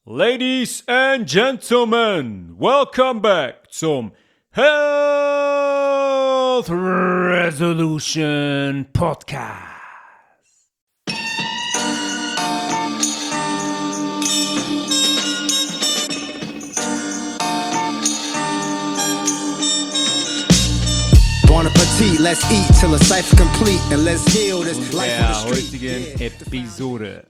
Ladies and Gentlemen, welcome back zum Health Resolution Podcast. Bon appetit, let's eat till the cipher complete and let's heal this life on the Der street. heutigen Episode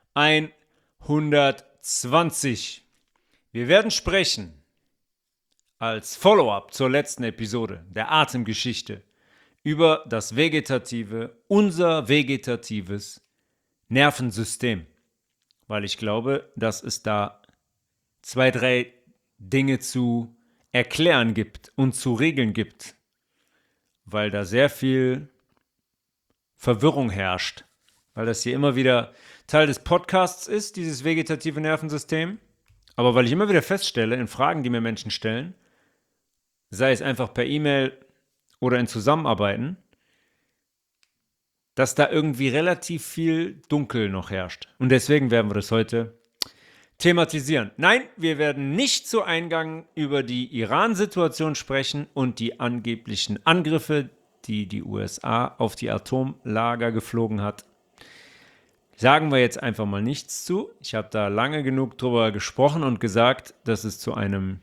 120. Wir werden sprechen als Follow-up zur letzten Episode der Atemgeschichte über das unser vegetatives Nervensystem, weil ich glaube, dass es da 2, 3 Dinge zu erklären gibt und zu regeln gibt, weil da sehr viel Verwirrung herrscht, weil das hier immer wieder Teil des Podcasts ist, dieses vegetative Nervensystem, aber weil ich immer wieder feststelle, in Fragen, die mir Menschen stellen, sei es einfach per E-Mail oder in Zusammenarbeiten, dass da irgendwie relativ viel Dunkel noch herrscht. Und deswegen werden wir das heute thematisieren. Nein, wir werden nicht zu Eingang über die Iran-Situation sprechen und die angeblichen Angriffe, die die USA auf die Atomlager geflogen hat. Sagen wir jetzt einfach mal nichts zu. Ich habe da lange genug drüber gesprochen und gesagt, dass es zu einem,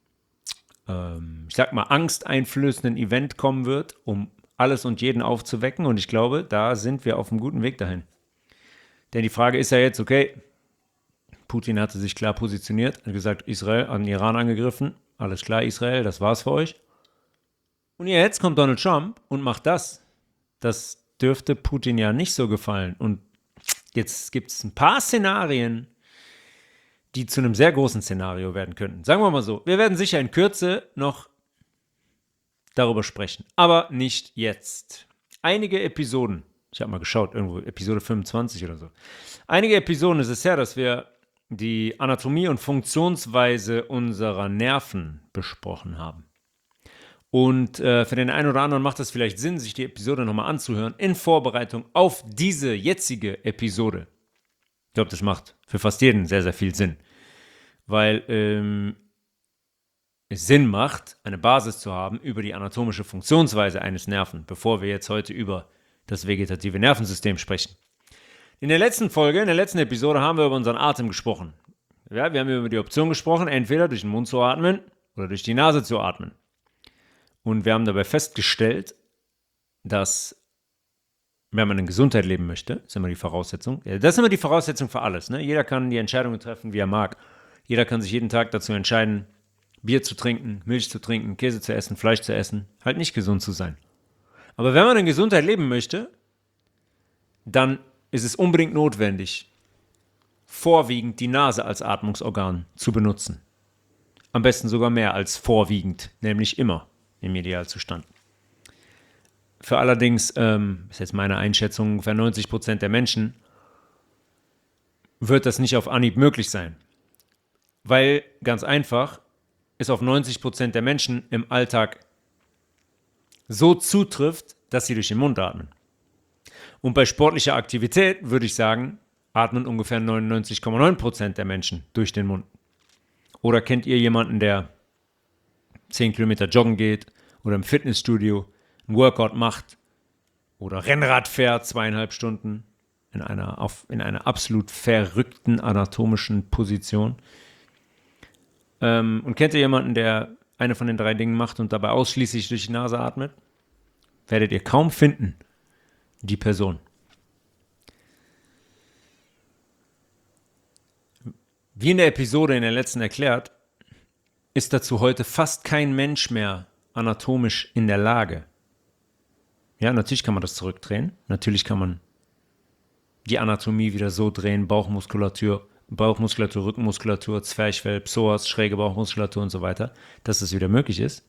angsteinflößenden Event kommen wird, um alles und jeden aufzuwecken. Und ich glaube, da sind wir auf einem guten Weg dahin. Denn die Frage ist ja jetzt, okay, Putin hatte sich klar positioniert, hat gesagt, Israel hat den Iran angegriffen. Alles klar, Israel, das war's für euch. Und jetzt kommt Donald Trump und macht das. Das dürfte Putin ja nicht so gefallen. Und jetzt gibt es ein paar Szenarien, die zu einem sehr großen Szenario werden könnten. Sagen wir mal so, wir werden sicher in Kürze noch darüber sprechen, aber nicht jetzt. Einige Episoden, ich habe mal geschaut, irgendwo Episode 25 oder so. Einige Episoden ist es her, dass wir die Anatomie und Funktionsweise unserer Nerven besprochen haben. Und für den einen oder anderen macht es vielleicht Sinn, sich die Episode nochmal anzuhören, in Vorbereitung auf diese jetzige Episode. Ich glaube, das macht für fast jeden sehr, sehr viel Sinn. Weil es Sinn macht, eine Basis zu haben über die anatomische Funktionsweise eines Nerven, bevor wir jetzt heute über das vegetative Nervensystem sprechen. In der letzten Episode haben wir über unseren Atem gesprochen. Ja, wir haben über die Option gesprochen, entweder durch den Mund zu atmen oder durch die Nase zu atmen. Und wir haben dabei festgestellt, dass, wenn man in Gesundheit leben möchte, ist immer die Voraussetzung, das ist immer die Voraussetzung für alles. Ne? Jeder kann die Entscheidungen treffen, wie er mag. Jeder kann sich jeden Tag dazu entscheiden, Bier zu trinken, Milch zu trinken, Käse zu essen, Fleisch zu essen, halt nicht gesund zu sein. Aber wenn man in Gesundheit leben möchte, dann ist es unbedingt notwendig, vorwiegend die Nase als Atmungsorgan zu benutzen. Am besten sogar mehr als vorwiegend, nämlich immer. Im Idealzustand. Für allerdings, ist jetzt meine Einschätzung, ungefähr 90% der Menschen wird das nicht auf Anhieb möglich sein. Weil, ganz einfach, es auf 90% der Menschen im Alltag so zutrifft, dass sie durch den Mund atmen. Und bei sportlicher Aktivität würde ich sagen, atmen ungefähr 99,9% der Menschen durch den Mund. Oder kennt ihr jemanden, der 10 Kilometer joggen geht oder im Fitnessstudio ein Workout macht oder Rennrad fährt 2,5 Stunden in einer absolut verrückten anatomischen Position? Und kennt ihr jemanden, der eine von den 3 Dingen macht und dabei ausschließlich durch die Nase atmet? Werdet ihr kaum finden, die Person. Wie in der Episode in der letzten erklärt, ist dazu heute fast kein Mensch mehr anatomisch in der Lage. Ja, natürlich kann man das zurückdrehen. Natürlich kann man die Anatomie wieder so drehen, Bauchmuskulatur, Rückenmuskulatur, Zwerchfell, Psoas, schräge Bauchmuskulatur und so weiter, dass es wieder möglich ist.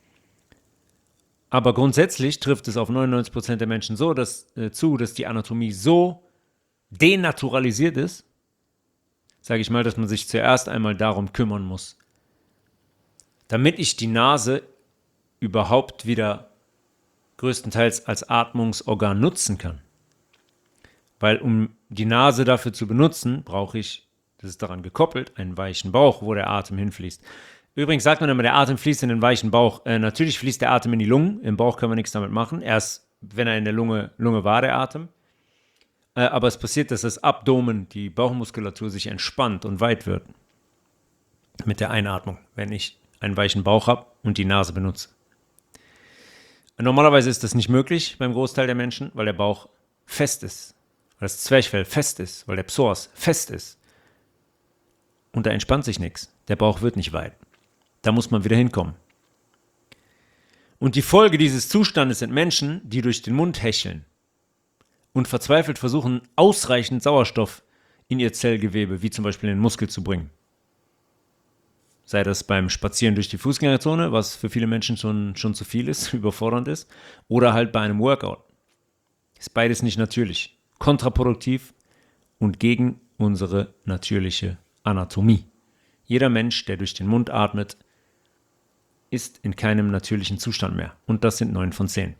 Aber grundsätzlich trifft es auf 99% der Menschen so dass die Anatomie so denaturalisiert ist, sage ich mal, dass man sich zuerst einmal darum kümmern muss, damit ich die Nase überhaupt wieder größtenteils als Atmungsorgan nutzen kann. Weil um die Nase dafür zu benutzen, brauche ich Das ist daran gekoppelt, einen weichen Bauch, wo der Atem hinfließt. Übrigens sagt man immer, der Atem fließt in den weichen Bauch. Natürlich fließt der Atem in die Lungen. Im Bauch können wir nichts damit machen. Erst, wenn er in der Lunge war, der Atem. Aber es passiert, dass das Abdomen, die Bauchmuskulatur sich entspannt und weit wird. Mit der Einatmung, wenn ich einen weichen Bauch habe und die Nase benutze. Normalerweise ist das nicht möglich beim Großteil der Menschen, weil der Bauch fest ist. Weil das Zwerchfell fest ist, weil der Psoas fest ist. Und da entspannt sich nichts. Der Bauch wird nicht weit. Da muss man wieder hinkommen. Und die Folge dieses Zustandes sind Menschen, die durch den Mund hecheln und verzweifelt versuchen, ausreichend Sauerstoff in ihr Zellgewebe, wie zum Beispiel in den Muskel, zu bringen. Sei das beim Spazieren durch die Fußgängerzone, was für viele Menschen schon zu viel ist, überfordernd ist, oder halt bei einem Workout. Ist beides nicht natürlich, kontraproduktiv und gegen unsere natürliche Anatomie. Jeder Mensch, der durch den Mund atmet, ist in keinem natürlichen Zustand mehr. Und das sind 9 von 10.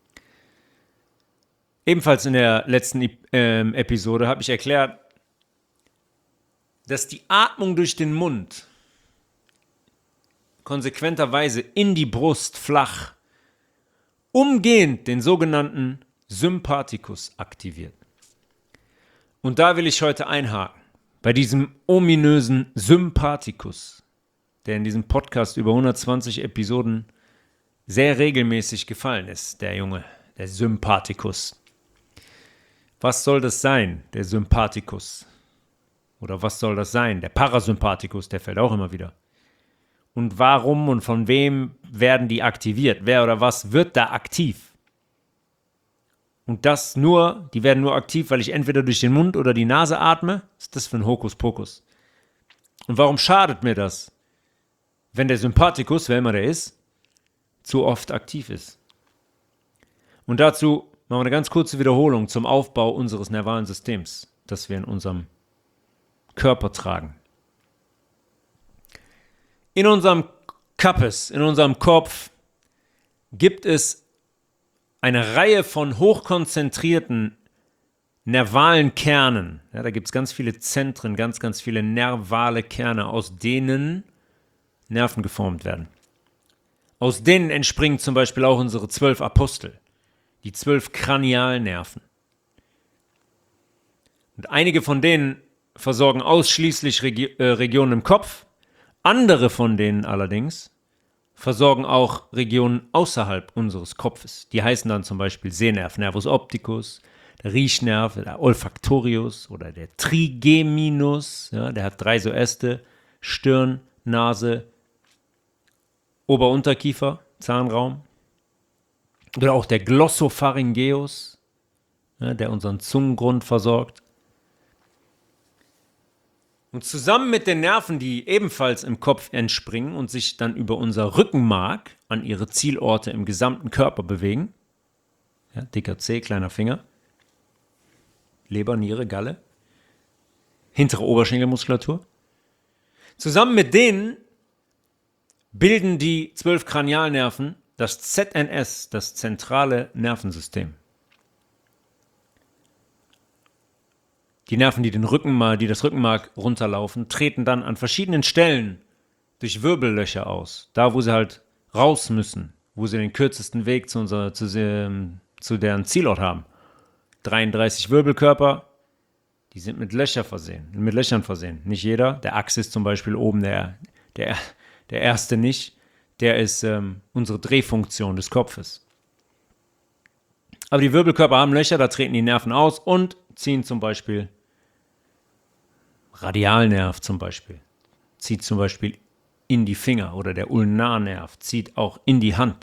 Ebenfalls in der letzten Episode habe ich erklärt, dass die Atmung durch den Mund konsequenterweise in die Brust flach umgehend den sogenannten Sympathikus aktiviert. Und da will ich heute einhaken, bei diesem ominösen Sympathikus, der in diesem Podcast über 120 Episoden sehr regelmäßig gefallen ist, der Junge, der Sympathikus. Was soll das sein, der Sympathikus? Oder was soll das sein, der Parasympathikus, der fällt auch immer wieder. Und warum und von wem werden die aktiviert? Wer oder was wird da aktiv? Und die werden nur aktiv, weil ich entweder durch den Mund oder die Nase atme? Was ist das für ein Hokuspokus? Und warum schadet mir das, wenn der Sympathikus, wer immer der ist, zu oft aktiv ist? Und dazu machen wir eine ganz kurze Wiederholung zum Aufbau unseres nervalen Systems, das wir in unserem Körper tragen. In unserem Kappes, in unserem Kopf, gibt es eine Reihe von hochkonzentrierten nervalen Kernen. Ja, da gibt es ganz viele Zentren, ganz viele nervale Kerne, aus denen Nerven geformt werden. Aus denen entspringen zum Beispiel auch unsere 12 Apostel, die 12 Kranialnerven. Und einige von denen versorgen ausschließlich Regionen im Kopf. Andere von denen allerdings versorgen auch Regionen außerhalb unseres Kopfes. Die heißen dann zum Beispiel Sehnerv, Nervus opticus, der Riechnerv, der Olfactorius oder der Trigeminus. Ja, der hat 3 so Äste, Stirn, Nase, Ober-Unterkiefer, Zahnraum. Oder auch der Glossopharyngeus, ja, der unseren Zungengrund versorgt. Und zusammen mit den Nerven, die ebenfalls im Kopf entspringen und sich dann über unser Rückenmark an ihre Zielorte im gesamten Körper bewegen, ja, dicker Zeh, kleiner Finger, Leber, Niere, Galle, hintere Oberschenkelmuskulatur, zusammen mit denen bilden die 12 Kranialnerven das ZNS, das zentrale Nervensystem. Die Nerven, die das Rückenmark runterlaufen, treten dann an verschiedenen Stellen durch Wirbellöcher aus. Da, wo sie halt raus müssen, wo sie den kürzesten Weg zu deren Zielort haben. 33 Wirbelkörper, die sind mit Löchern versehen. Nicht jeder. Der Axis zum Beispiel oben, der erste nicht. Der ist unsere Drehfunktion des Kopfes. Aber die Wirbelkörper haben Löcher, da treten die Nerven aus und ziehen zum Beispiel Radialnerv zum Beispiel, zieht zum Beispiel in die Finger oder der Ulnarnerv zieht auch in die Hand.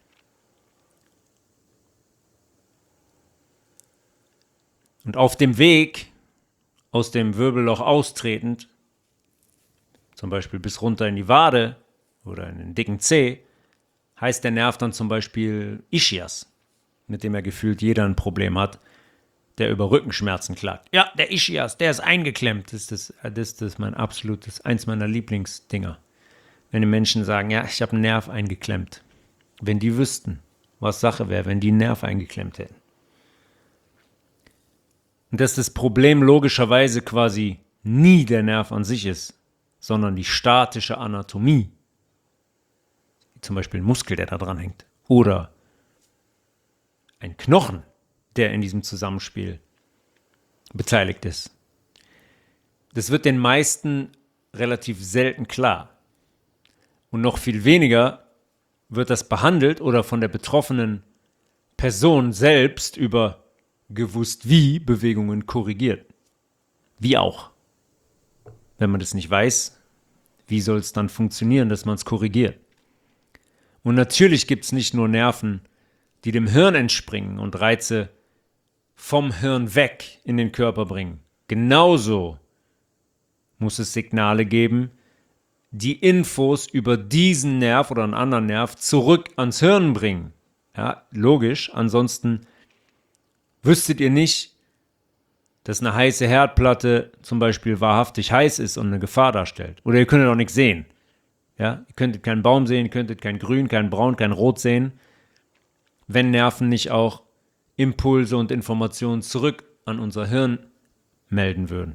Und auf dem Weg aus dem Wirbelloch austretend, zum Beispiel bis runter in die Wade oder in den dicken Zeh, heißt der Nerv dann zum Beispiel Ischias, mit dem ja gefühlt jeder ein Problem hat, der über Rückenschmerzen klagt. Ja, der Ischias, der ist eingeklemmt. Das ist eins meiner Lieblingsdinger. Wenn die Menschen sagen, ja, ich habe einen Nerv eingeklemmt. Wenn die wüssten, was Sache wäre, wenn die einen Nerv eingeklemmt hätten. Und dass das Problem logischerweise quasi nie der Nerv an sich ist, sondern die statische Anatomie. Zum Beispiel ein Muskel, der da dran hängt. Oder ein Knochen, der in diesem Zusammenspiel beteiligt ist. Das wird den meisten relativ selten klar. Und noch viel weniger wird das behandelt oder von der betroffenen Person selbst über gewusst wie Bewegungen korrigiert. Wie auch. Wenn man das nicht weiß, wie soll es dann funktionieren, dass man es korrigiert? Und natürlich gibt es nicht nur Nerven, die dem Hirn entspringen und Reize vom Hirn weg in den Körper bringen. Genauso muss es Signale geben, die Infos über diesen Nerv oder einen anderen Nerv zurück ans Hirn bringen. Ja, logisch, ansonsten wüsstet ihr nicht, dass eine heiße Herdplatte zum Beispiel wahrhaftig heiß ist und eine Gefahr darstellt. Oder ihr könntet auch nichts sehen. Ja, ihr könntet keinen Baum sehen, ihr könntet kein Grün, kein Braun, kein Rot sehen, wenn Nerven nicht auch Impulse und Informationen zurück an unser Hirn melden würden.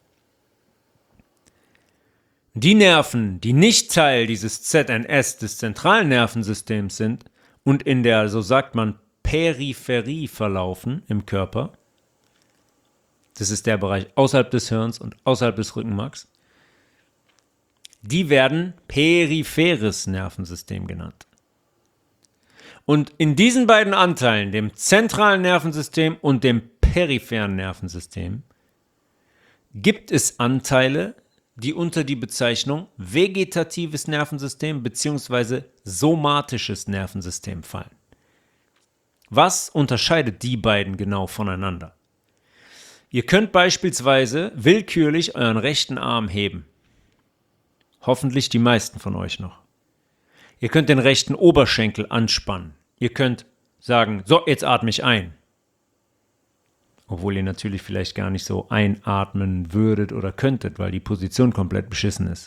Die Nerven, die nicht Teil dieses ZNS, des zentralen Nervensystems sind und in der, so sagt man, Peripherie verlaufen im Körper, das ist der Bereich außerhalb des Hirns und außerhalb des Rückenmarks, die werden peripheres Nervensystem genannt. Und in diesen beiden Anteilen, dem zentralen Nervensystem und dem peripheren Nervensystem, gibt es Anteile, die unter die Bezeichnung vegetatives Nervensystem bzw. somatisches Nervensystem fallen. Was unterscheidet die beiden genau voneinander? Ihr könnt beispielsweise willkürlich euren rechten Arm heben. Hoffentlich die meisten von euch noch. Ihr könnt den rechten Oberschenkel anspannen. Ihr könnt sagen, so, jetzt atme ich ein. Obwohl ihr natürlich vielleicht gar nicht so einatmen würdet oder könntet, weil die Position komplett beschissen ist.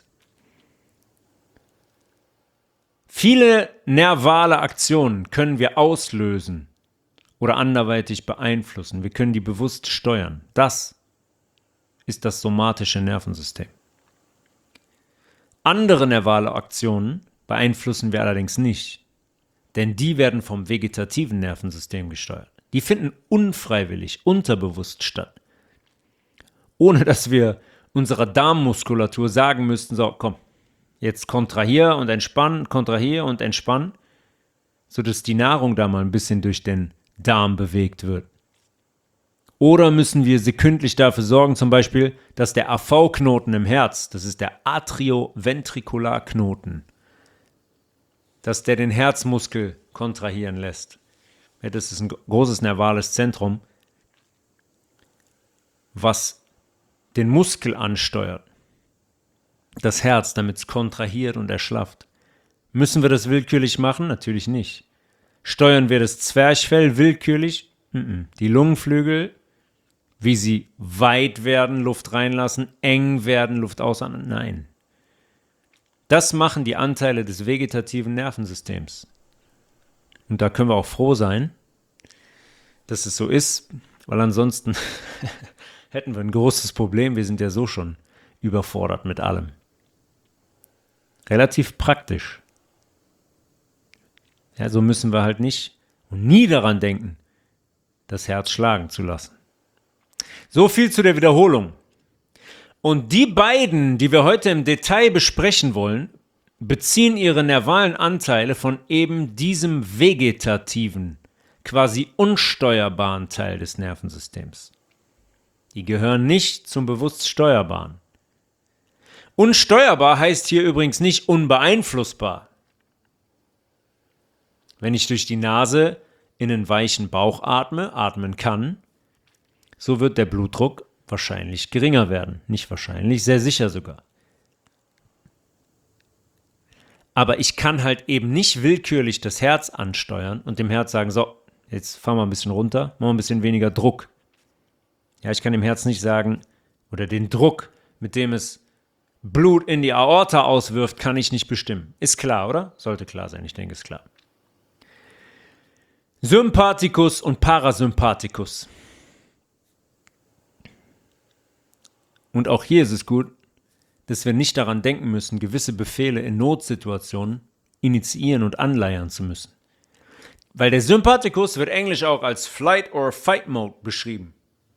Viele nervale Aktionen können wir auslösen oder anderweitig beeinflussen. Wir können die bewusst steuern. Das ist das somatische Nervensystem. Andere nervale Aktionen beeinflussen wir allerdings nicht, denn die werden vom vegetativen Nervensystem gesteuert. Die finden unfreiwillig, unterbewusst statt. Ohne dass wir unserer Darmmuskulatur sagen müssten, so komm, jetzt kontrahier und entspann, sodass die Nahrung da mal ein bisschen durch den Darm bewegt wird. Oder müssen wir sekündlich dafür sorgen, zum Beispiel, dass der AV-Knoten im Herz, das ist der Atrioventrikularknoten, dass der den Herzmuskel kontrahieren lässt. Ja, das ist ein großes nervales Zentrum, was den Muskel ansteuert. Das Herz, damit es kontrahiert und erschlafft. Müssen wir das willkürlich machen? Natürlich nicht. Steuern wir das Zwerchfell willkürlich? Die Lungenflügel, wie sie weit werden, Luft reinlassen, eng werden, Luft ausatmen? Nein. Das machen die Anteile des vegetativen Nervensystems. Und da können wir auch froh sein, dass es so ist, weil ansonsten hätten wir ein großes Problem. Wir sind ja so schon überfordert mit allem. Relativ praktisch. Ja, so müssen wir halt nicht und nie daran denken, das Herz schlagen zu lassen. So viel zu der Wiederholung. Und die beiden, die wir heute im Detail besprechen wollen, beziehen ihre nervalen Anteile von eben diesem vegetativen, quasi unsteuerbaren Teil des Nervensystems. Die gehören nicht zum bewusst Steuerbaren. Unsteuerbar heißt hier übrigens nicht unbeeinflussbar. Wenn ich durch die Nase in einen weichen Bauch atmen kann, so wird der Blutdruck wahrscheinlich geringer werden. Nicht wahrscheinlich, sehr sicher sogar. Aber ich kann halt eben nicht willkürlich das Herz ansteuern und dem Herz sagen, so, jetzt fahren wir ein bisschen runter, machen wir ein bisschen weniger Druck. Ja, ich kann dem Herz nicht sagen, oder den Druck, mit dem es Blut in die Aorta auswirft, kann ich nicht bestimmen. Ist klar, oder? Sollte klar sein, ich denke, ist klar. Sympathikus und Parasympathikus. Und auch hier ist es gut, dass wir nicht daran denken müssen, gewisse Befehle in Notsituationen initiieren und anleiern zu müssen. Weil der Sympathikus wird englisch auch als Flight or Fight Mode beschrieben.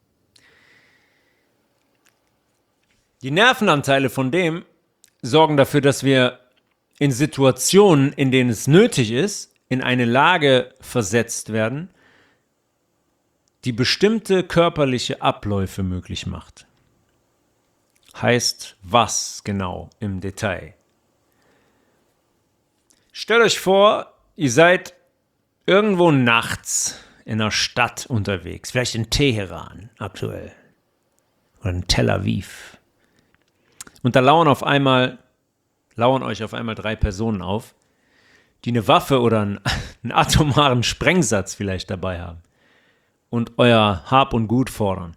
Die Nervenanteile von dem sorgen dafür, dass wir in Situationen, in denen es nötig ist, in eine Lage versetzt werden, die bestimmte körperliche Abläufe möglich macht. Heißt was genau im Detail? Stellt euch vor, ihr seid irgendwo nachts in einer Stadt unterwegs, vielleicht in Teheran aktuell oder in Tel Aviv. Und da lauern euch auf einmal 3 Personen auf, die eine Waffe oder einen atomaren Sprengsatz vielleicht dabei haben und euer Hab und Gut fordern.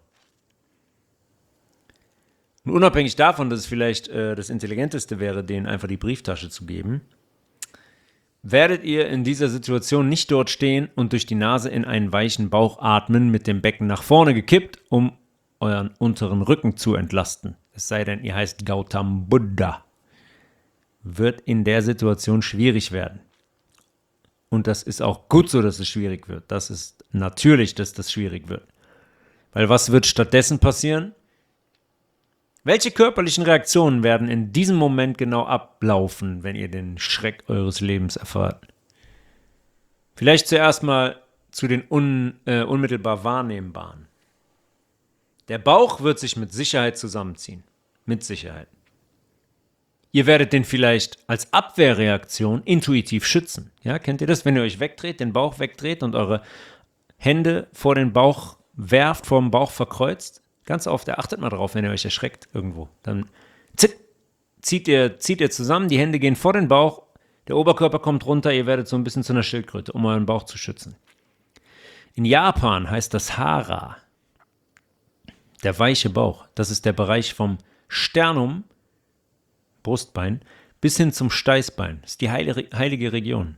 Und unabhängig davon, dass es vielleicht das Intelligenteste wäre, denen einfach die Brieftasche zu geben, werdet ihr in dieser Situation nicht dort stehen und durch die Nase in einen weichen Bauch atmen, mit dem Becken nach vorne gekippt, um euren unteren Rücken zu entlasten. Es sei denn, ihr heißt Gautam Buddha. Wird in der Situation schwierig werden. Und das ist auch gut so, dass es schwierig wird. Das ist natürlich, dass das schwierig wird. Weil was wird stattdessen passieren? Welche körperlichen Reaktionen werden in diesem Moment genau ablaufen, wenn ihr den Schreck eures Lebens erfahrt? Vielleicht zuerst mal zu den unmittelbar wahrnehmbaren. Der Bauch wird sich mit Sicherheit zusammenziehen. Mit Sicherheit. Ihr werdet den vielleicht als Abwehrreaktion intuitiv schützen. Ja, kennt ihr das? Wenn ihr euch wegdreht, den Bauch wegdreht und eure Hände vor den Bauch werft, vor dem Bauch verkreuzt. Ganz oft, achtet mal drauf, wenn ihr euch erschreckt irgendwo. Dann zieht ihr zusammen, die Hände gehen vor den Bauch, der Oberkörper kommt runter, ihr werdet so ein bisschen zu einer Schildkröte, um euren Bauch zu schützen. In Japan heißt das Hara, der weiche Bauch. Das ist der Bereich vom Sternum, Brustbein, bis hin zum Steißbein. Das ist die heilige Region.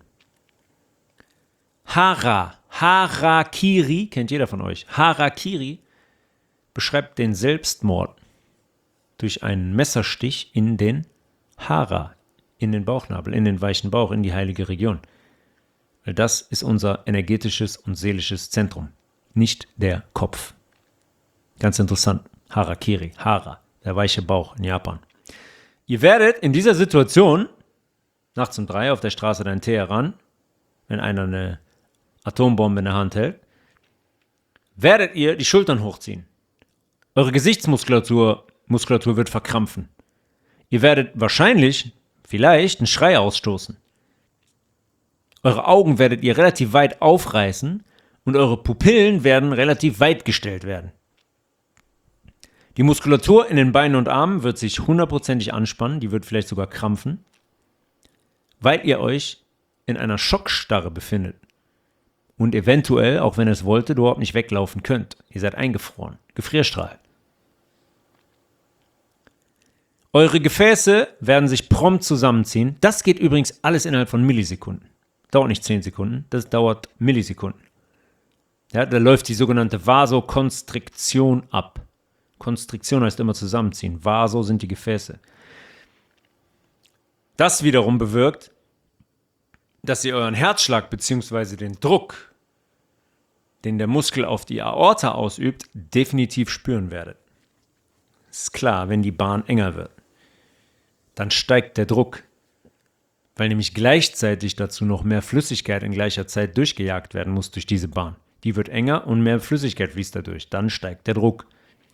Harakiri, kennt jeder von euch. Harakiri beschreibt den Selbstmord durch einen Messerstich in den Hara, in den Bauchnabel, in den weichen Bauch, in die heilige Region. Weil das ist unser energetisches und seelisches Zentrum, nicht der Kopf. Ganz interessant. Harakiri, Hara, der weiche Bauch in Japan. Ihr werdet in dieser Situation, nachts um 3 auf der Straße in Teheran, wenn einer eine Atombombe in der Hand hält, werdet ihr die Schultern hochziehen. Eure Gesichtsmuskulatur wird verkrampfen. Ihr werdet vielleicht einen Schrei ausstoßen. Eure Augen werdet ihr relativ weit aufreißen und eure Pupillen werden relativ weit gestellt werden. Die Muskulatur in den Beinen und Armen wird sich 100%ig anspannen, die wird vielleicht sogar krampfen, weil ihr euch in einer Schockstarre befindet und eventuell, auch wenn ihr es wolltet, überhaupt nicht weglaufen könnt. Ihr seid eingefroren, Gefrierstrahl. Eure Gefäße werden sich prompt zusammenziehen. Das geht übrigens alles innerhalb von Millisekunden. Dauert nicht 10 Sekunden, das dauert Millisekunden. Ja, da läuft die sogenannte Vasokonstriktion ab. Konstriktion heißt immer zusammenziehen. Vaso sind die Gefäße. Das wiederum bewirkt, dass ihr euren Herzschlag bzw. den Druck, den der Muskel auf die Aorta ausübt, definitiv spüren werdet. Ist klar, wenn die Bahn enger wird, dann steigt der Druck, weil nämlich gleichzeitig dazu noch mehr Flüssigkeit in gleicher Zeit durchgejagt werden muss durch diese Bahn. Die wird enger und mehr Flüssigkeit fließt dadurch. Dann steigt der Druck.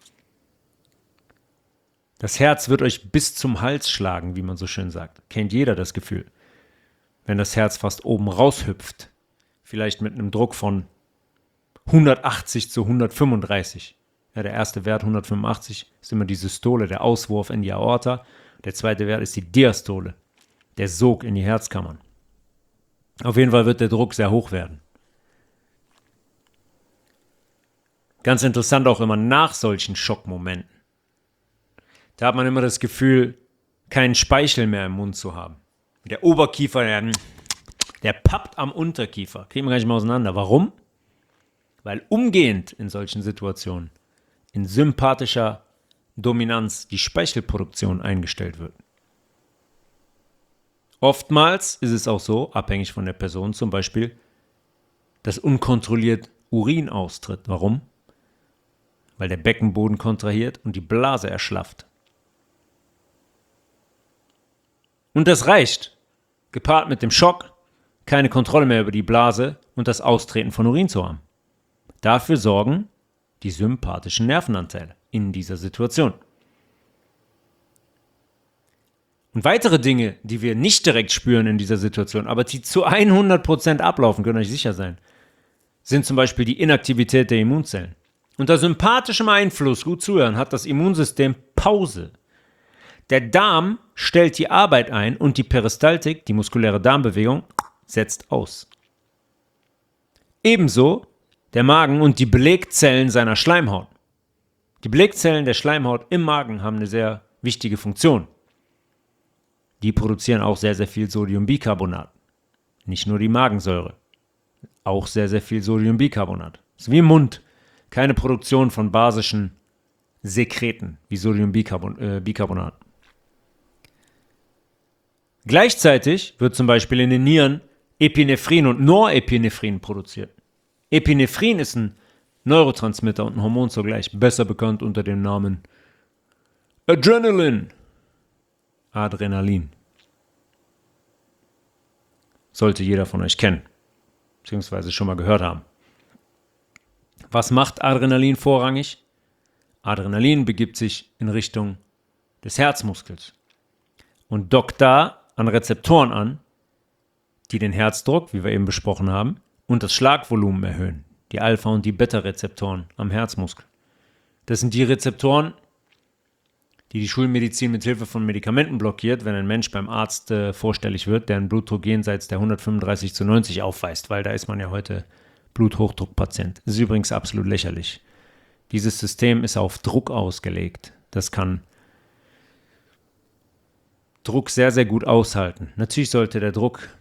Das Herz wird euch bis zum Hals schlagen, wie man so schön sagt. Kennt jeder das Gefühl. Wenn das Herz fast oben raushüpft. Vielleicht mit einem Druck von 180 zu 135. Ja, der erste Wert 185 ist immer die Systole, der Auswurf in die Aorta. Der zweite Wert ist die Diastole, der Sog in die Herzkammern. Auf jeden Fall wird der Druck sehr hoch werden. Ganz interessant auch immer nach solchen Schockmomenten. Da hat man immer das Gefühl, keinen Speichel mehr im Mund zu haben. Der Oberkiefer, der pappt am Unterkiefer. Kriegen wir gar nicht mehr auseinander. Warum? Weil umgehend in solchen Situationen in sympathischer Dominanz die Speichelproduktion eingestellt wird. Oftmals ist es auch so, abhängig von der Person zum Beispiel, dass unkontrolliert Urin austritt. Warum? Weil der Beckenboden kontrahiert und die Blase erschlafft. Und das reicht, gepaart mit dem Schock, keine Kontrolle mehr über die Blase und das Austreten von Urin zu haben. Dafür sorgen die sympathischen Nervenanteile in dieser Situation. Und weitere Dinge, die wir nicht direkt spüren in dieser Situation, aber die zu 100% ablaufen, können euch sicher sein, sind zum Beispiel die Inaktivität der Immunzellen. Unter sympathischem Einfluss, gut zuhören, hat das Immunsystem Pause. Der Darm stellt die Arbeit ein und die Peristaltik, die muskuläre Darmbewegung, setzt aus. Ebenso der Magen und die Belegzellen seiner Schleimhaut. Die Belegzellen der Schleimhaut im Magen haben eine sehr wichtige Funktion. Die produzieren auch sehr, sehr viel Sodiumbicarbonat. Nicht nur die Magensäure. Auch sehr, sehr viel Sodiumbicarbonat. Das ist wie im Mund. Keine Produktion von basischen Sekreten wie Sodiumbicarbonat. Gleichzeitig wird zum Beispiel in den Nieren Epinephrin und Norepinephrin produziert. Epinephrin ist ein Neurotransmitter und ein Hormon zugleich, besser bekannt unter dem Namen Adrenalin. Sollte jeder von euch kennen, beziehungsweise schon mal gehört haben. Was macht Adrenalin vorrangig? Adrenalin begibt sich in Richtung des Herzmuskels und dockt da an Rezeptoren an, die den Herzdruck, wie wir eben besprochen haben, und das Schlagvolumen erhöhen. Die Alpha- und die Beta-Rezeptoren am Herzmuskel. Das sind die Rezeptoren, die Schulmedizin mit Hilfe von Medikamenten blockiert, wenn ein Mensch beim Arzt vorstellig wird, der einen Blutdruck jenseits der 135/90 aufweist, weil da ist man ja heute Bluthochdruckpatient. Das ist übrigens absolut lächerlich. Dieses System ist auf Druck ausgelegt. Das kann Druck sehr, sehr gut aushalten. Natürlich sollte der Druck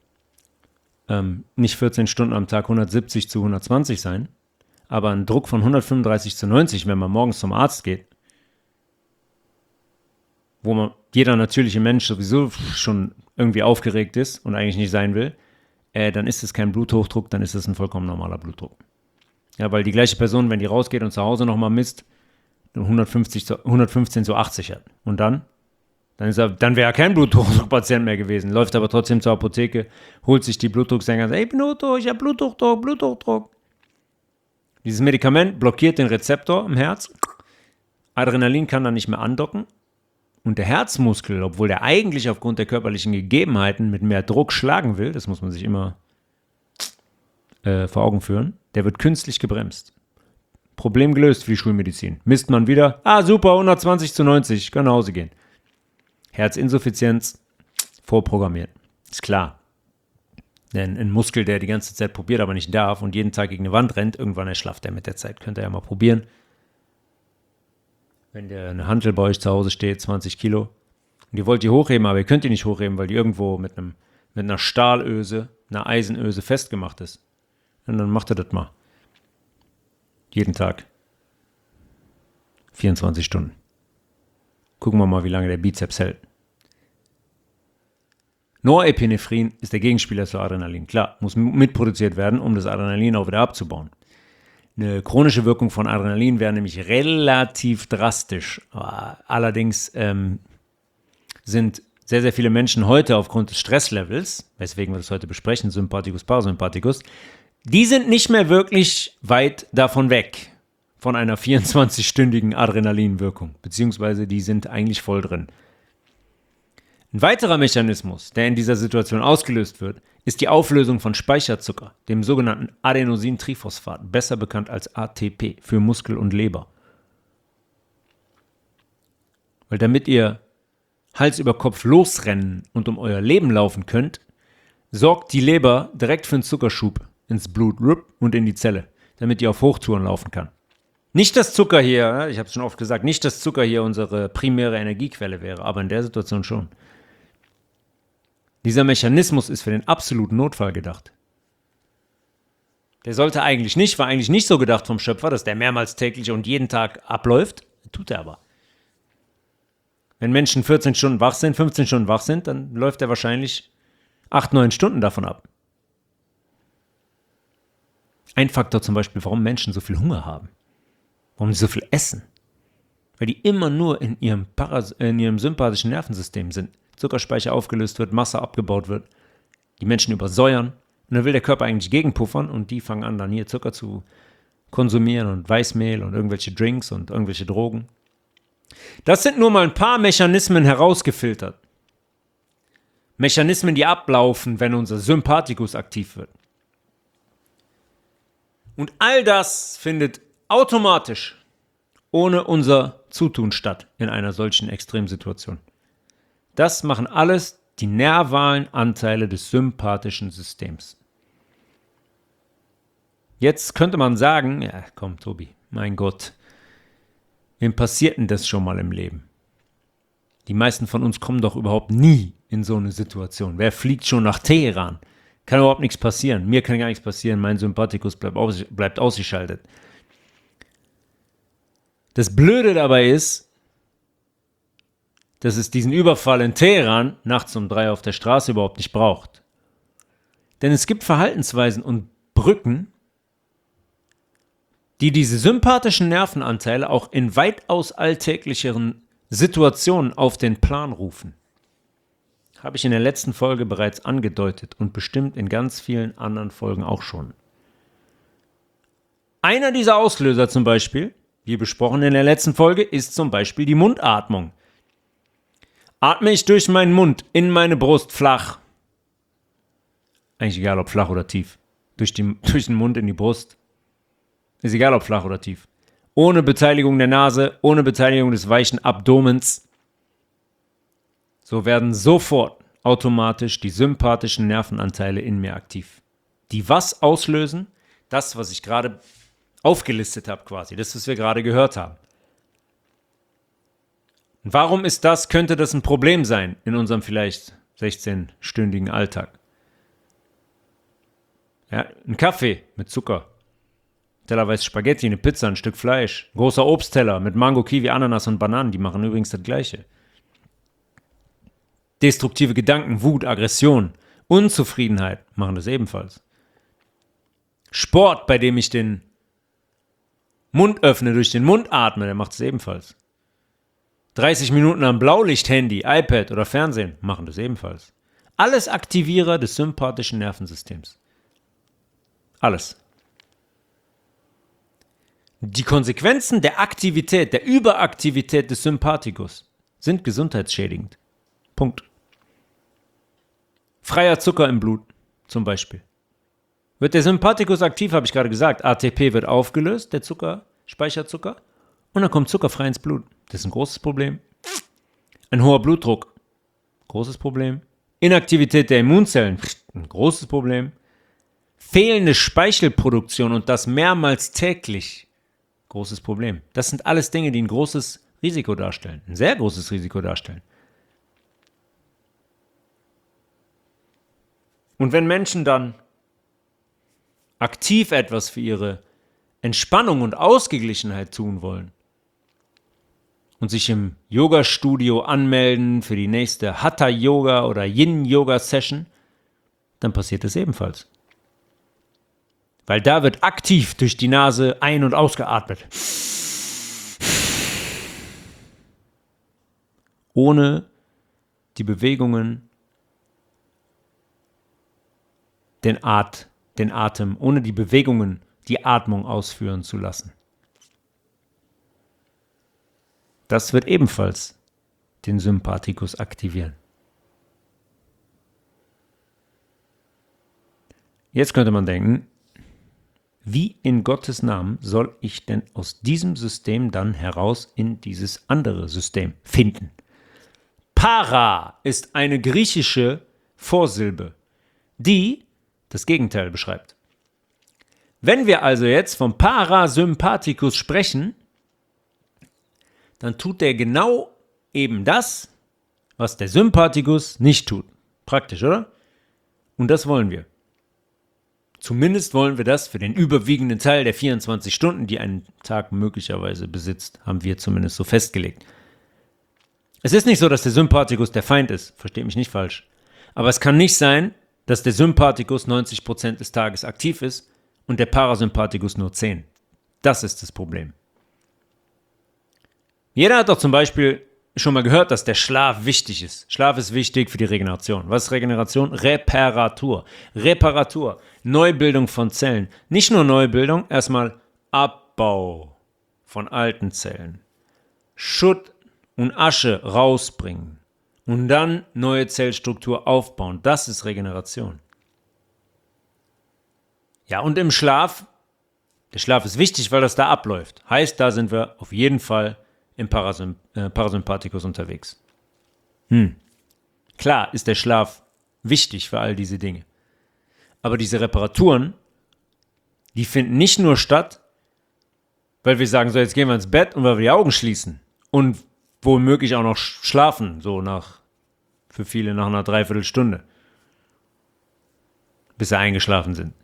nicht 14 Stunden am Tag 170/120 sein, aber ein Druck von 135/90, wenn man morgens zum Arzt geht, wo jeder natürliche Mensch sowieso schon irgendwie aufgeregt ist und eigentlich nicht sein will, dann ist es kein Bluthochdruck, dann ist es ein vollkommen normaler Blutdruck. Ja, weil die gleiche Person, wenn die rausgeht und zu Hause nochmal misst, 115/80 hat. Und dann wäre er kein Bluthochdruckpatient mehr gewesen, läuft aber trotzdem zur Apotheke, holt sich die Blutdrucksänger und sagt, hey Bluthochdruck, ich habe Bluthochdruck. Dieses Medikament blockiert den Rezeptor im Herz. Adrenalin kann dann nicht mehr andocken. Und der Herzmuskel, obwohl der eigentlich aufgrund der körperlichen Gegebenheiten mit mehr Druck schlagen will, das muss man sich immer vor Augen führen, der wird künstlich gebremst. Problem gelöst für die Schulmedizin. Misst man wieder, super, 120/90, kann nach Hause gehen. Herzinsuffizienz, vorprogrammiert. Ist klar. Denn ein Muskel, der die ganze Zeit probiert, aber nicht darf und jeden Tag gegen eine Wand rennt, irgendwann erschlafft er mit der Zeit. Könnt ihr ja mal probieren. Wenn der eine Hantel bei euch zu Hause steht, 20 Kilo, und ihr wollt die hochheben, aber ihr könnt die nicht hochheben, weil die irgendwo mit einer Stahlöse, einer Eisenöse festgemacht ist. Und dann macht ihr das mal. Jeden Tag. 24 Stunden. Gucken wir mal, wie lange der Bizeps hält. Norepinephrin ist der Gegenspieler zu Adrenalin. Klar, muss mitproduziert werden, um das Adrenalin auch wieder abzubauen. Eine chronische Wirkung von Adrenalin wäre nämlich relativ drastisch. Allerdings sind sehr, sehr viele Menschen heute aufgrund des Stresslevels, weswegen wir das heute besprechen, Sympathikus, Parasympathikus, die sind nicht mehr wirklich weit davon weg, von einer 24-stündigen Adrenalinwirkung, beziehungsweise die sind eigentlich voll drin. Ein weiterer Mechanismus, der in dieser Situation ausgelöst wird, ist die Auflösung von Speicherzucker, dem sogenannten Adenosintriphosphat, besser bekannt als ATP, für Muskel und Leber. Weil damit ihr Hals über Kopf losrennen und um euer Leben laufen könnt, sorgt die Leber direkt für einen Zuckerschub ins Blut und in die Zelle, damit ihr auf Hochtouren laufen kann. Nicht, dass Zucker hier, ich habe es schon oft gesagt, nicht, dass Zucker hier unsere primäre Energiequelle wäre, aber in der Situation schon. Dieser Mechanismus ist für den absoluten Notfall gedacht. Der war eigentlich nicht so gedacht vom Schöpfer, dass der mehrmals täglich und jeden Tag abläuft. Tut er aber. Wenn Menschen 14 Stunden wach sind, 15 Stunden wach sind, dann läuft er wahrscheinlich 8, 9 Stunden davon ab. Ein Faktor zum Beispiel, warum Menschen so viel Hunger haben, warum sie so viel essen, weil die immer nur in ihrem sympathischen Nervensystem sind. Zuckerspeicher aufgelöst wird, Masse abgebaut wird, die Menschen übersäuern und dann will der Körper eigentlich gegenpuffern und die fangen an, dann hier Zucker zu konsumieren und Weißmehl und irgendwelche Drinks und irgendwelche Drogen. Das sind nur mal ein paar Mechanismen herausgefiltert. Mechanismen, die ablaufen, wenn unser Sympathikus aktiv wird. Und all das findet automatisch ohne unser Zutun statt in einer solchen Extremsituation. Das machen alles die nervalen Anteile des sympathischen Systems. Jetzt könnte man sagen, ja komm Tobi, mein Gott, wem passiert denn das schon mal im Leben? Die meisten von uns kommen doch überhaupt nie in so eine Situation. Wer fliegt schon nach Teheran? Kann überhaupt nichts passieren. Mir kann gar nichts passieren. Mein Sympathikus bleibt ausgeschaltet. Das Blöde dabei ist, dass es diesen Überfall in Teheran nachts um 3 auf der Straße überhaupt nicht braucht. Denn es gibt Verhaltensweisen und Brücken, die diese sympathischen Nervenanteile auch in weitaus alltäglicheren Situationen auf den Plan rufen. Habe ich in der letzten Folge bereits angedeutet und bestimmt in ganz vielen anderen Folgen auch schon. Einer dieser Auslöser zum Beispiel, wie besprochen in der letzten Folge, ist zum Beispiel die Mundatmung. Atme ich durch meinen Mund in meine Brust flach, eigentlich egal ob flach oder tief, durch den Mund in die Brust, ist egal ob flach oder tief, ohne Beteiligung der Nase, ohne Beteiligung des weichen Abdomens, so werden sofort automatisch die sympathischen Nervenanteile in mir aktiv. Die was auslösen? Das, was ich gerade aufgelistet habe quasi, das, was wir gerade gehört haben. Und warum könnte das ein Problem sein in unserem vielleicht 16-stündigen Alltag? Ja, ein Kaffee mit Zucker, tellerweise Spaghetti, eine Pizza, ein Stück Fleisch, ein großer Obstteller mit Mango, Kiwi, Ananas und Bananen, die machen übrigens das Gleiche. Destruktive Gedanken, Wut, Aggression, Unzufriedenheit machen das ebenfalls. Sport, bei dem ich den Mund öffne, durch den Mund atme, der macht es ebenfalls. 30 Minuten am Blaulicht-Handy, iPad oder Fernsehen machen das ebenfalls. Alles Aktivierer des sympathischen Nervensystems. Alles. Die Konsequenzen der Aktivität, der Überaktivität des Sympathikus sind gesundheitsschädigend. Punkt. Freier Zucker im Blut, zum Beispiel. Wird der Sympathikus aktiv, habe ich gerade gesagt, ATP wird aufgelöst, der Speicherzucker, und dann kommt Zucker frei ins Blut. Das ist ein großes Problem. Ein hoher Blutdruck, großes Problem. Inaktivität der Immunzellen, ein großes Problem. Fehlende Speichelproduktion und das mehrmals täglich, großes Problem. Das sind alles Dinge, die ein großes Risiko darstellen, ein sehr großes Risiko darstellen. Und wenn Menschen dann aktiv etwas für ihre Entspannung und Ausgeglichenheit tun wollen und sich im Yoga-Studio anmelden für die nächste Hatha-Yoga- oder Yin-Yoga-Session, dann passiert das ebenfalls. Weil da wird aktiv durch die Nase ein- und ausgeatmet. Ohne die Bewegungen, den Atem, ohne die Bewegungen, die Atmung ausführen zu lassen. Das wird ebenfalls den Sympathikus aktivieren. Jetzt könnte man denken, wie in Gottes Namen soll ich denn aus diesem System dann heraus in dieses andere System finden? Para ist eine griechische Vorsilbe, die das Gegenteil beschreibt. Wenn wir also jetzt vom Parasympathikus sprechen, dann tut der genau eben das, was der Sympathikus nicht tut. Praktisch, oder? Und das wollen wir. Zumindest wollen wir das für den überwiegenden Teil der 24 Stunden, die ein Tag möglicherweise besitzt, haben wir zumindest so festgelegt. Es ist nicht so, dass der Sympathikus der Feind ist, versteht mich nicht falsch. Aber es kann nicht sein, dass der Sympathikus 90% des Tages aktiv ist und der Parasympathikus nur 10%. Das ist das Problem. Jeder hat doch zum Beispiel schon mal gehört, dass der Schlaf wichtig ist. Schlaf ist wichtig für die Regeneration. Was ist Regeneration? Reparatur. Reparatur. Neubildung von Zellen. Nicht nur Neubildung, erstmal Abbau von alten Zellen. Schutt und Asche rausbringen. Und dann neue Zellstruktur aufbauen. Das ist Regeneration. Ja, und im Schlaf, der Schlaf ist wichtig, weil das da abläuft. Heißt, da sind wir auf jeden Fall im Parasympathikus unterwegs. Klar ist der Schlaf wichtig für all diese Dinge. Aber diese Reparaturen, die finden nicht nur statt, weil wir sagen, so jetzt gehen wir ins Bett und weil wir die Augen schließen und womöglich auch noch schlafen, so für viele nach einer Dreiviertelstunde, bis sie eingeschlafen sind.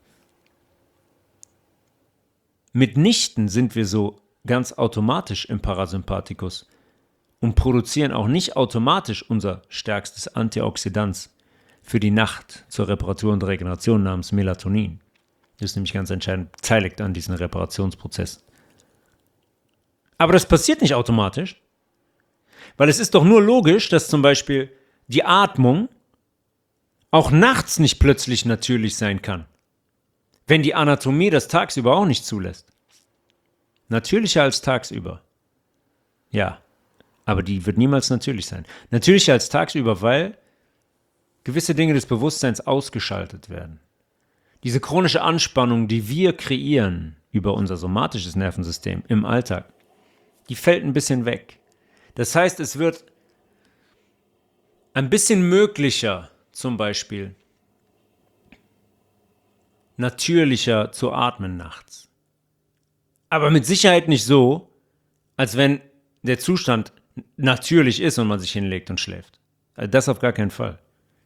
Mitnichten sind wir so ganz automatisch im Parasympathikus und produzieren auch nicht automatisch unser stärkstes Antioxidant für die Nacht zur Reparatur und Regeneration namens Melatonin. Das ist nämlich ganz entscheidend beteiligt an diesen Reparationsprozess. Aber das passiert nicht automatisch, weil es ist doch nur logisch, dass zum Beispiel die Atmung auch nachts nicht plötzlich natürlich sein kann, wenn die Anatomie das tagsüber auch nicht zulässt. Natürlicher als tagsüber. Ja, aber die wird niemals natürlich sein. Natürlicher als tagsüber, weil gewisse Dinge des Bewusstseins ausgeschaltet werden. Diese chronische Anspannung, die wir kreieren über unser somatisches Nervensystem im Alltag, die fällt ein bisschen weg. Das heißt, es wird ein bisschen möglicher, zum Beispiel natürlicher zu atmen nachts. Aber mit Sicherheit nicht so, als wenn der Zustand natürlich ist und man sich hinlegt und schläft. Also das auf gar keinen Fall.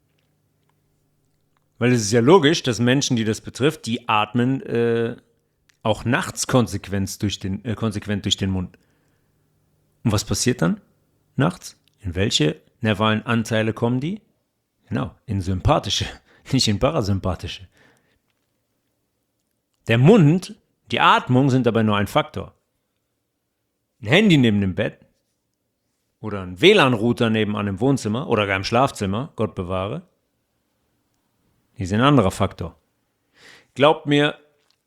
Weil es ist ja logisch, dass Menschen, die das betrifft, die atmen auch nachts konsequent durch den Mund. Und was passiert dann nachts? In welche nervalen Anteile kommen die? Genau, in sympathische, nicht in parasympathische. Der Mund, die Atmung sind dabei nur ein Faktor. Ein Handy neben dem Bett oder ein WLAN-Router nebenan im Wohnzimmer oder gar im Schlafzimmer, Gott bewahre, die sind ein anderer Faktor. Glaubt mir,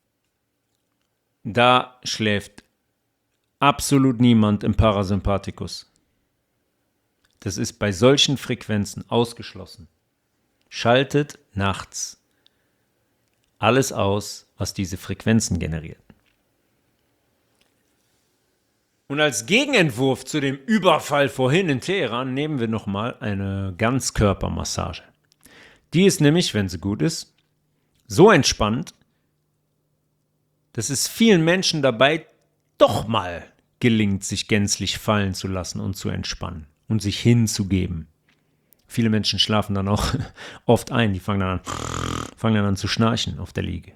da schläft absolut niemand im Parasympathikus. Das ist bei solchen Frequenzen ausgeschlossen. Schaltet nachts alles aus, was diese Frequenzen generiert. Und als Gegenentwurf zu dem Überfall vorhin in Teheran nehmen wir nochmal eine Ganzkörpermassage. Die ist nämlich, wenn sie gut ist, so entspannt, dass es vielen Menschen dabei doch mal gelingt, sich gänzlich fallen zu lassen und zu entspannen und sich hinzugeben. Viele Menschen schlafen dann auch oft ein, die fangen dann an zu schnarchen auf der Liege.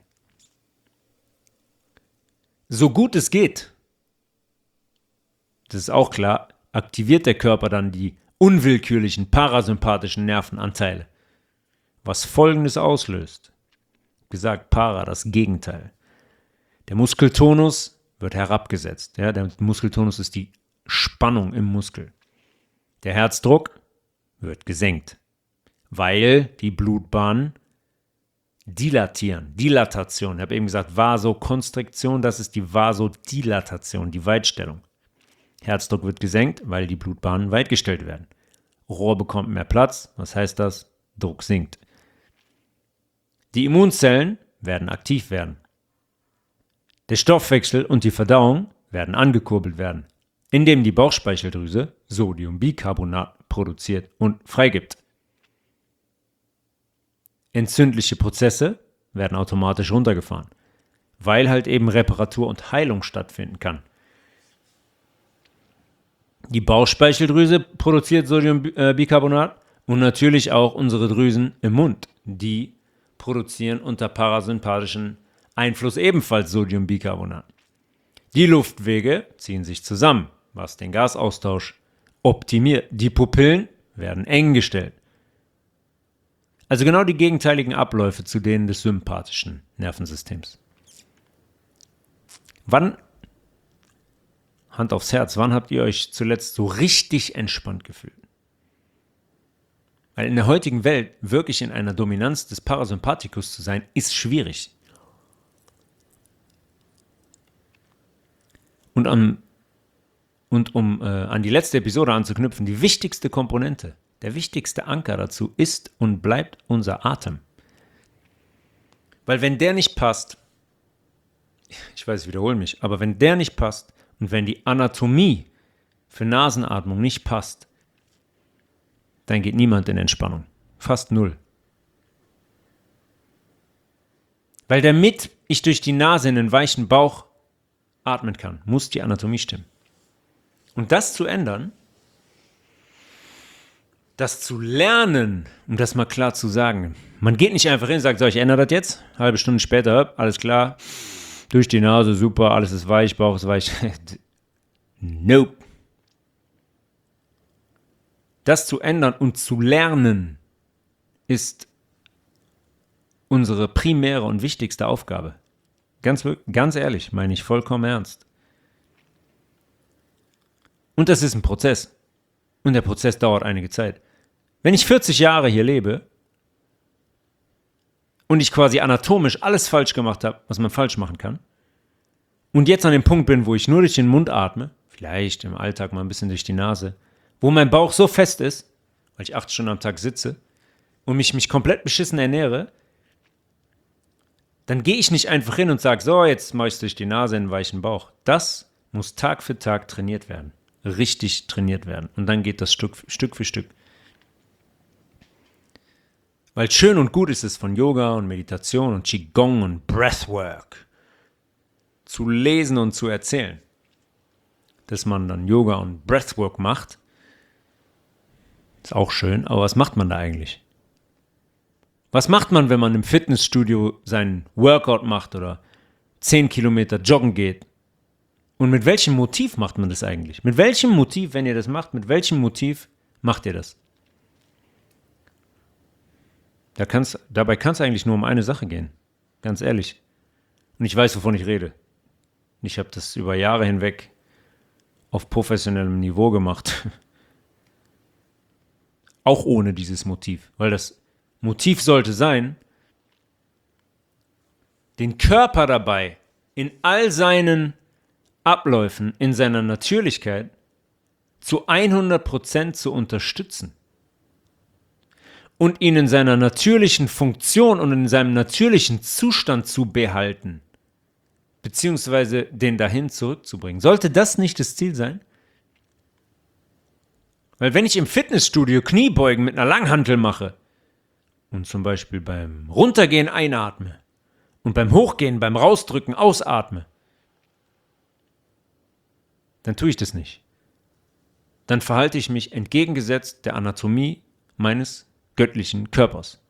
So gut es geht, das ist auch klar, aktiviert der Körper dann die unwillkürlichen parasympathischen Nervenanteile, was Folgendes auslöst. Gesagt, para, das Gegenteil. Der Muskeltonus wird herabgesetzt. Ja, der Muskeltonus ist die Spannung im Muskel. Der Herzdruck wird gesenkt, weil die Blutbahnen dilatieren. Dilatation. Ich habe eben gesagt, Vasokonstriktion, das ist die Vasodilatation, die Weitstellung. Herzdruck wird gesenkt, weil die Blutbahnen weitgestellt werden. Rohr bekommt mehr Platz. Was heißt das? Druck sinkt. Die Immunzellen werden aktiv werden. Der Stoffwechsel und die Verdauung werden angekurbelt werden, indem die Bauchspeicheldrüse Sodiumbicarbonat produziert und freigibt. Entzündliche Prozesse werden automatisch runtergefahren, weil halt eben Reparatur und Heilung stattfinden kann. Die Bauchspeicheldrüse produziert Sodiumbicarbonat und natürlich auch unsere Drüsen im Mund, die produzieren unter parasympathischen Einfluss ebenfalls Sodiumbicarbonat. Die Luftwege ziehen sich zusammen, was den Gasaustausch optimiert. Die Pupillen werden eng gestellt. Also genau die gegenteiligen Abläufe zu denen des sympathischen Nervensystems. Wann, Hand aufs Herz, wann habt ihr euch zuletzt so richtig entspannt gefühlt? Weil in der heutigen Welt wirklich in einer Dominanz des Parasympathikus zu sein, ist schwierig. Und um an die letzte Episode anzuknüpfen, die wichtigste Komponente, der wichtigste Anker dazu ist und bleibt unser Atem. Weil wenn der nicht passt, ich weiß, ich wiederhole mich, aber wenn der nicht passt und wenn die Anatomie für Nasenatmung nicht passt, dann geht niemand in Entspannung. Fast null. Weil damit ich durch die Nase in den weichen Bauch atmen kann, muss die Anatomie stimmen. Und das zu ändern, das zu lernen, um das mal klar zu sagen, man geht nicht einfach hin und sagt, so, ich ändere das jetzt, halbe Stunde später, alles klar, durch die Nase, super, alles ist weich, Bauch ist weich. Nope. Das zu ändern und zu lernen, ist unsere primäre und wichtigste Aufgabe. Ganz ehrlich, meine ich vollkommen ernst. Und das ist ein Prozess. Und der Prozess dauert einige Zeit. Wenn ich 40 Jahre hier lebe und ich quasi anatomisch alles falsch gemacht habe, was man falsch machen kann, und jetzt an dem Punkt bin, wo ich nur durch den Mund atme, vielleicht im Alltag mal ein bisschen durch die Nase, wo mein Bauch so fest ist, weil ich 8 Stunden am Tag sitze und mich komplett beschissen ernähre, dann gehe ich nicht einfach hin und sage, so, jetzt mache ich es durch die Nase in den weichen Bauch. Das muss Tag für Tag trainiert werden. Richtig trainiert werden. Und dann geht das Stück für Stück. Weil schön und gut ist es von Yoga und Meditation und Qigong und Breathwork zu lesen und zu erzählen, dass man dann Yoga und Breathwork macht. Ist auch schön, aber was macht man da eigentlich? Was macht man, wenn man im Fitnessstudio seinen Workout macht oder 10 Kilometer joggen geht? Und mit welchem Motiv macht man das eigentlich? Mit welchem Motiv, wenn ihr das macht, mit welchem Motiv macht ihr das? Dabei kann es eigentlich nur um eine Sache gehen. Ganz ehrlich. Und ich weiß, wovon ich rede. Und ich habe das über Jahre hinweg auf professionellem Niveau gemacht. Auch ohne dieses Motiv. Weil das Motiv sollte sein, den Körper dabei in all seinen Abläufen, in seiner Natürlichkeit zu 100% zu unterstützen und ihn in seiner natürlichen Funktion und in seinem natürlichen Zustand zu behalten, beziehungsweise den dahin zurückzubringen. Sollte das nicht das Ziel sein? Weil wenn ich im Fitnessstudio Kniebeugen mit einer Langhantel mache und zum Beispiel beim Runtergehen einatme und beim Hochgehen, beim Rausdrücken ausatme, dann tue ich das nicht. Dann verhalte ich mich entgegengesetzt der Anatomie meines göttlichen Körpers.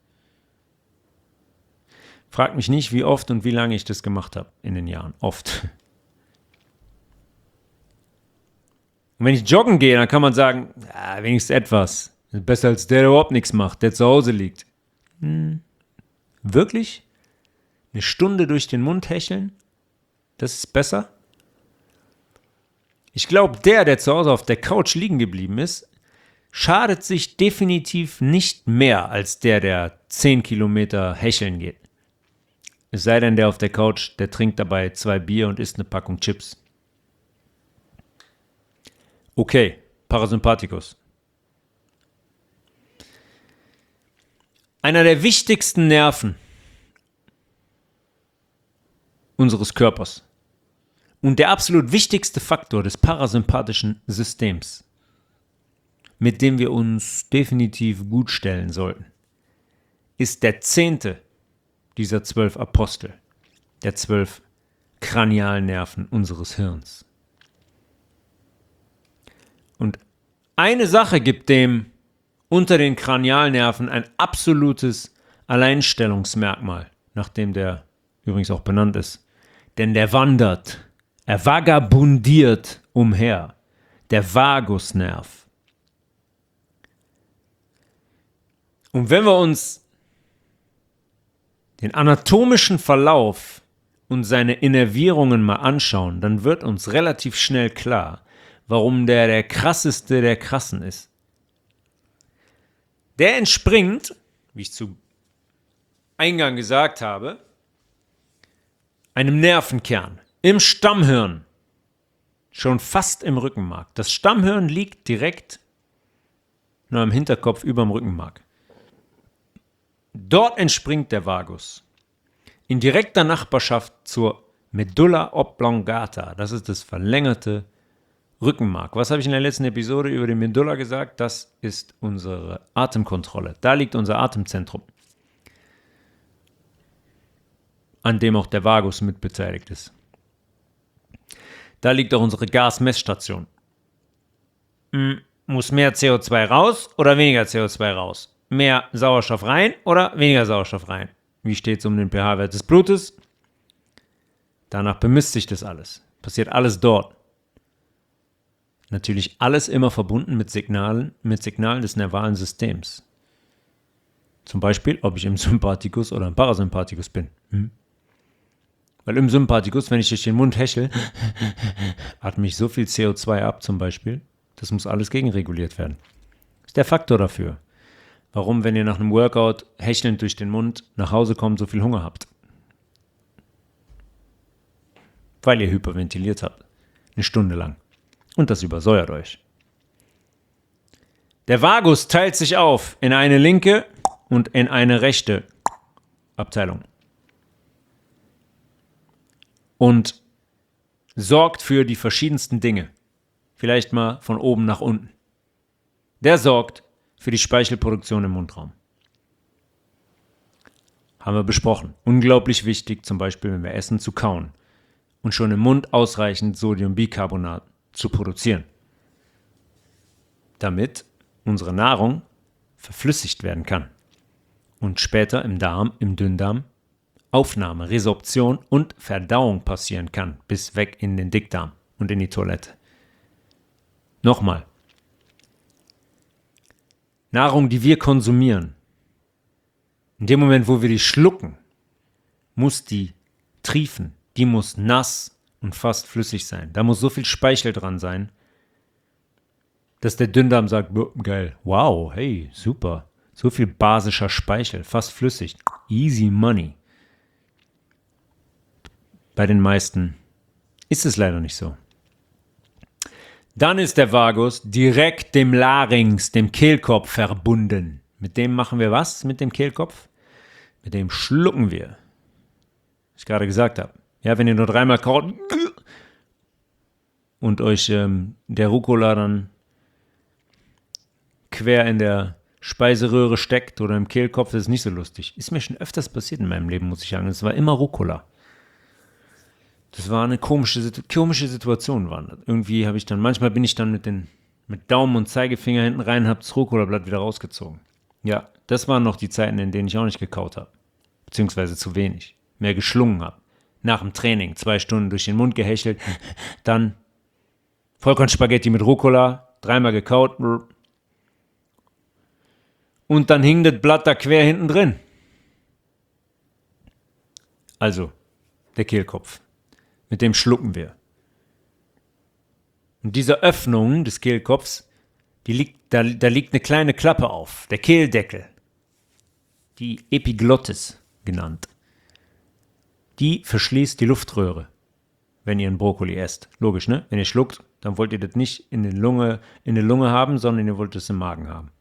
Frag mich nicht, wie oft und wie lange ich das gemacht habe in den Jahren. Oft. Und wenn ich joggen gehe, dann kann man sagen, ja, wenigstens etwas. Besser als der überhaupt nichts macht, der zu Hause liegt. Wirklich? Eine Stunde durch den Mund hecheln? Das ist besser? Ich glaube, der zu Hause auf der Couch liegen geblieben ist, schadet sich definitiv nicht mehr als der 10 Kilometer hecheln geht. Es sei denn, der auf der Couch, der trinkt dabei 2 Bier und isst eine Packung Chips. Okay, Parasympathikus. Einer der wichtigsten Nerven unseres Körpers und der absolut wichtigste Faktor des parasympathischen Systems, mit dem wir uns definitiv gut stellen sollten, ist der 10. dieser 12 Apostel, der 12 Kranialnerven unseres Hirns. Und eine Sache gibt dem unter den Kranialnerven ein absolutes Alleinstellungsmerkmal, nach dem der übrigens auch benannt ist. Denn der wandert, er vagabundiert umher, der Vagusnerv. Und wenn wir uns den anatomischen Verlauf und seine Innervierungen mal anschauen, dann wird uns relativ schnell klar, warum der krasseste der Krassen ist. Der entspringt, wie ich zu Eingang gesagt habe, einem Nervenkern im Stammhirn, schon fast im Rückenmark. Das Stammhirn liegt direkt nur am Hinterkopf über dem Rückenmark. Dort entspringt der Vagus. In direkter Nachbarschaft zur Medulla oblongata. Das ist das verlängerte Rückenmark. Was habe ich in der letzten Episode über die Medulla gesagt? Das ist unsere Atemkontrolle. Da liegt unser Atemzentrum, an dem auch der Vagus mit beteiligt ist. Da liegt auch unsere Gasmessstation. Muss mehr CO2 raus oder weniger CO2 raus? Mehr Sauerstoff rein oder weniger Sauerstoff rein? Wie steht es um den pH-Wert des Blutes? Danach bemisst sich das alles. Passiert alles dort. Natürlich alles immer verbunden mit Signalen des nervalen Systems. Zum Beispiel, ob ich im Sympathikus oder im Parasympathikus bin. Weil im Sympathikus, wenn ich durch den Mund hechel, atme ich so viel CO2 ab zum Beispiel. Das muss alles gegenreguliert werden. Das ist der Faktor dafür. Warum, wenn ihr nach einem Workout hechelnd durch den Mund nach Hause kommt, so viel Hunger habt. Weil ihr hyperventiliert habt. Eine Stunde lang. Und das übersäuert euch. Der Vagus teilt sich auf in eine linke und in eine rechte Abteilung. Und sorgt für die verschiedensten Dinge. Vielleicht mal von oben nach unten. Der sorgt für die Speichelproduktion im Mundraum. Haben wir besprochen. Unglaublich wichtig, zum Beispiel, wenn wir essen, zu kauen. Und schon im Mund ausreichend Sodiumbicarbonat zu produzieren. Damit unsere Nahrung verflüssigt werden kann. Und später im Darm, im Dünndarm, Aufnahme, Resorption und Verdauung passieren kann, bis weg in den Dickdarm und in die Toilette. Nochmal. Nahrung, die wir konsumieren, in dem Moment, wo wir die schlucken, muss die triefen, die muss nass und fast flüssig sein. Da muss so viel Speichel dran sein, dass der Dünndarm sagt, geil, wow, hey, super, so viel basischer Speichel, fast flüssig, easy money. Bei den meisten ist es leider nicht so. Dann ist der Vagus direkt dem Larynx, dem Kehlkopf verbunden. Mit dem machen wir was? Mit dem Kehlkopf? Mit dem schlucken wir. Was ich gerade gesagt habe. Ja, wenn ihr nur 3-mal kaut und euch der Rucola dann quer in der Speiseröhre steckt oder im Kehlkopf, das ist nicht so lustig. Ist mir schon öfters passiert in meinem Leben, muss ich sagen. Es war immer Rucola. Das war eine komische Situation. Irgendwie habe ich dann, manchmal bin ich dann mit Daumen und Zeigefinger hinten rein, habe das Rucola-Blatt wieder rausgezogen. Ja, das waren noch die Zeiten, in denen ich auch nicht gekaut habe. Beziehungsweise zu wenig. Mehr geschlungen habe. Nach dem Training 2 Stunden durch den Mund gehechelt, dann Vollkornspaghetti mit Rucola, 3-mal gekaut und dann hing das Blatt da quer hinten drin. Also, der Kehlkopf. Mit dem schlucken wir. Und diese Öffnung des Kehlkopfs, da liegt eine kleine Klappe auf, der Kehldeckel. Die Epiglottis genannt. Die verschließt die Luftröhre, wenn ihr einen Brokkoli esst. Logisch, ne? Wenn ihr schluckt, dann wollt ihr das nicht in der Lunge haben, sondern ihr wollt es im Magen haben.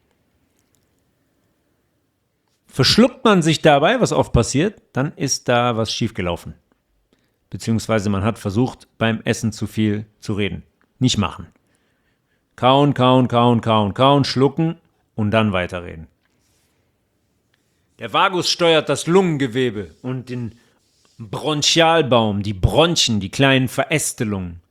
Verschluckt man sich dabei, was oft passiert, dann ist da was schiefgelaufen. Beziehungsweise man hat versucht, beim Essen zu viel zu reden. Nicht machen. Kauen, schlucken und dann weiterreden. Der Vagus steuert das Lungengewebe und den Bronchialbaum, die Bronchien, die kleinen Verästelungen.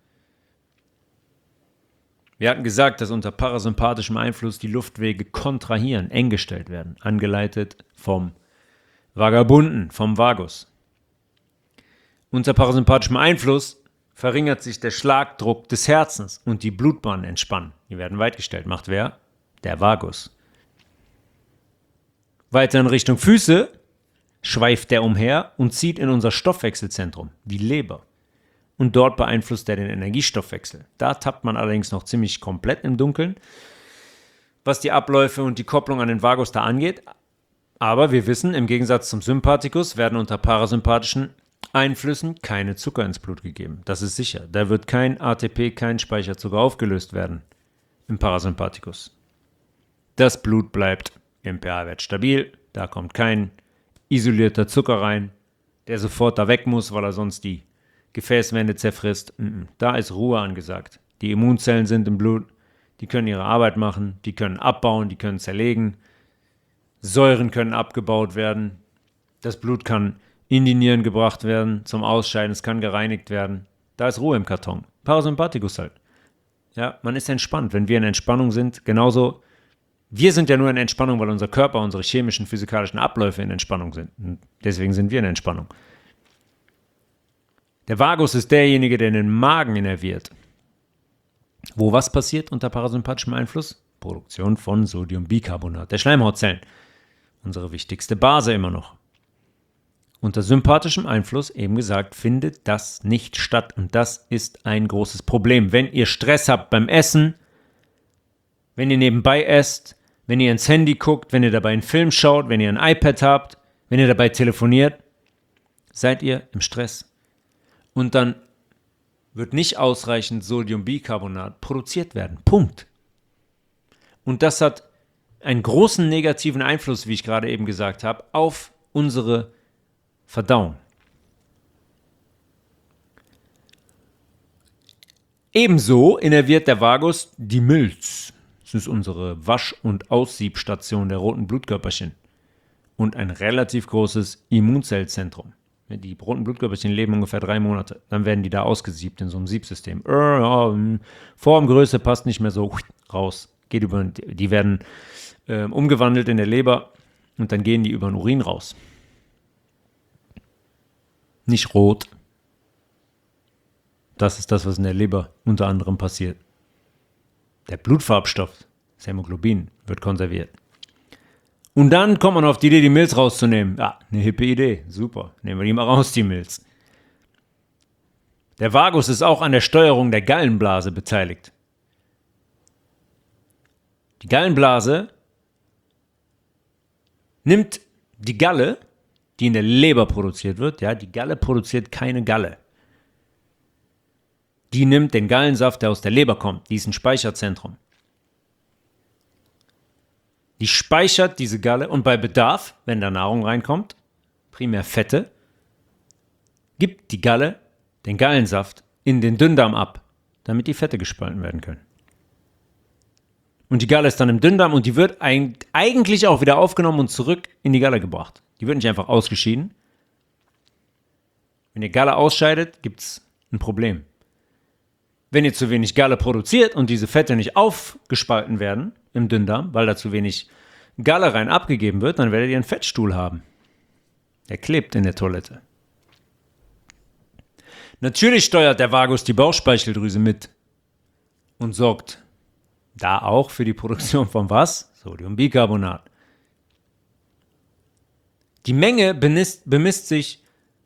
Wir hatten gesagt, dass unter parasympathischem Einfluss die Luftwege kontrahieren, eng gestellt werden, angeleitet vom Vagabunden, vom Vagus. Unter parasympathischem Einfluss verringert sich der Schlagdruck des Herzens und die Blutbahnen entspannen. Die werden weitgestellt. Macht wer? Der Vagus. Weiter in Richtung Füße schweift der umher und zieht in unser Stoffwechselzentrum, die Leber. Und dort beeinflusst er den Energiestoffwechsel. Da tappt man allerdings noch ziemlich komplett im Dunkeln, was die Abläufe und die Kopplung an den Vagus da angeht. Aber wir wissen, im Gegensatz zum Sympathikus werden unter parasympathischen Einflüssen keine Zucker ins Blut gegeben. Das ist sicher. Da wird kein ATP, kein Speicherzucker aufgelöst werden im Parasympathikus. Das Blut bleibt im pH-Wert stabil. Da kommt kein isolierter Zucker rein, der sofort da weg muss, weil er sonst die Gefäßwände zerfrisst. Da ist Ruhe angesagt. Die Immunzellen sind im Blut, die können ihre Arbeit machen, die können abbauen, die können zerlegen. Säuren können abgebaut werden. Das Blut kann in die Nieren gebracht werden, zum Ausscheiden, es kann gereinigt werden. Da ist Ruhe im Karton. Parasympathikus halt. Ja, man ist entspannt, wenn wir in Entspannung sind. Genauso, wir sind ja nur in Entspannung, weil unser Körper, unsere chemischen, physikalischen Abläufe in Entspannung sind. Und deswegen sind wir in Entspannung. Der Vagus ist derjenige, der den Magen innerviert. Wo was passiert unter parasympathischem Einfluss? Produktion von Sodiumbicarbonat, der Schleimhautzellen. Unsere wichtigste Base immer noch. Unter sympathischem Einfluss, eben gesagt, findet das nicht statt. Und das ist ein großes Problem. Wenn ihr Stress habt beim Essen, wenn ihr nebenbei esst, wenn ihr ins Handy guckt, wenn ihr dabei einen Film schaut, wenn ihr ein iPad habt, wenn ihr dabei telefoniert, seid ihr im Stress. Und dann wird nicht ausreichend Sodiumbicarbonat produziert werden. Punkt. Und das hat einen großen negativen Einfluss, wie ich gerade eben gesagt habe, auf unsere Verdauung. Ebenso innerviert der Vagus die Milz. Das ist unsere Wasch- und Aussiebstation der roten Blutkörperchen und ein relativ großes Immunzellzentrum. Die roten Blutkörperchen leben ungefähr 3 Monate. Dann werden die da ausgesiebt in so einem Siebsystem. Formgröße passt nicht mehr so raus. Geht über, die werden umgewandelt in der Leber und dann gehen die über den Urin raus. Nicht rot. Das ist das, was in der Leber unter anderem passiert. Der Blutfarbstoff, das Hämoglobin, wird konserviert. Und dann kommt man auf die Idee, die Milz rauszunehmen. Ja, eine hippe Idee. Super. Nehmen wir die mal raus, die Milz. Der Vagus ist auch an der Steuerung der Gallenblase beteiligt. Die Gallenblase nimmt die Galle, die in der Leber produziert wird. Ja, die Galle produziert keine Galle. Die nimmt den Gallensaft, der aus der Leber kommt. Die ist ein Speicherzentrum. Die speichert diese Galle und bei Bedarf, wenn da Nahrung reinkommt, primär Fette, gibt die Galle den Gallensaft in den Dünndarm ab, damit die Fette gespalten werden können. Und die Galle ist dann im Dünndarm und die wird eigentlich auch wieder aufgenommen und zurück in die Galle gebracht. Die wird nicht einfach ausgeschieden. Wenn ihr Galle ausscheidet, gibt es ein Problem. Wenn ihr zu wenig Galle produziert und diese Fette nicht aufgespalten werden im Dünndarm, weil da zu wenig Galle rein abgegeben wird, dann werdet ihr einen Fettstuhl haben. Der klebt in der Toilette. Natürlich steuert der Vagus die Bauchspeicheldrüse mit und sorgt da auch für die Produktion von was? Sodiumbicarbonat. Die Menge bemisst sich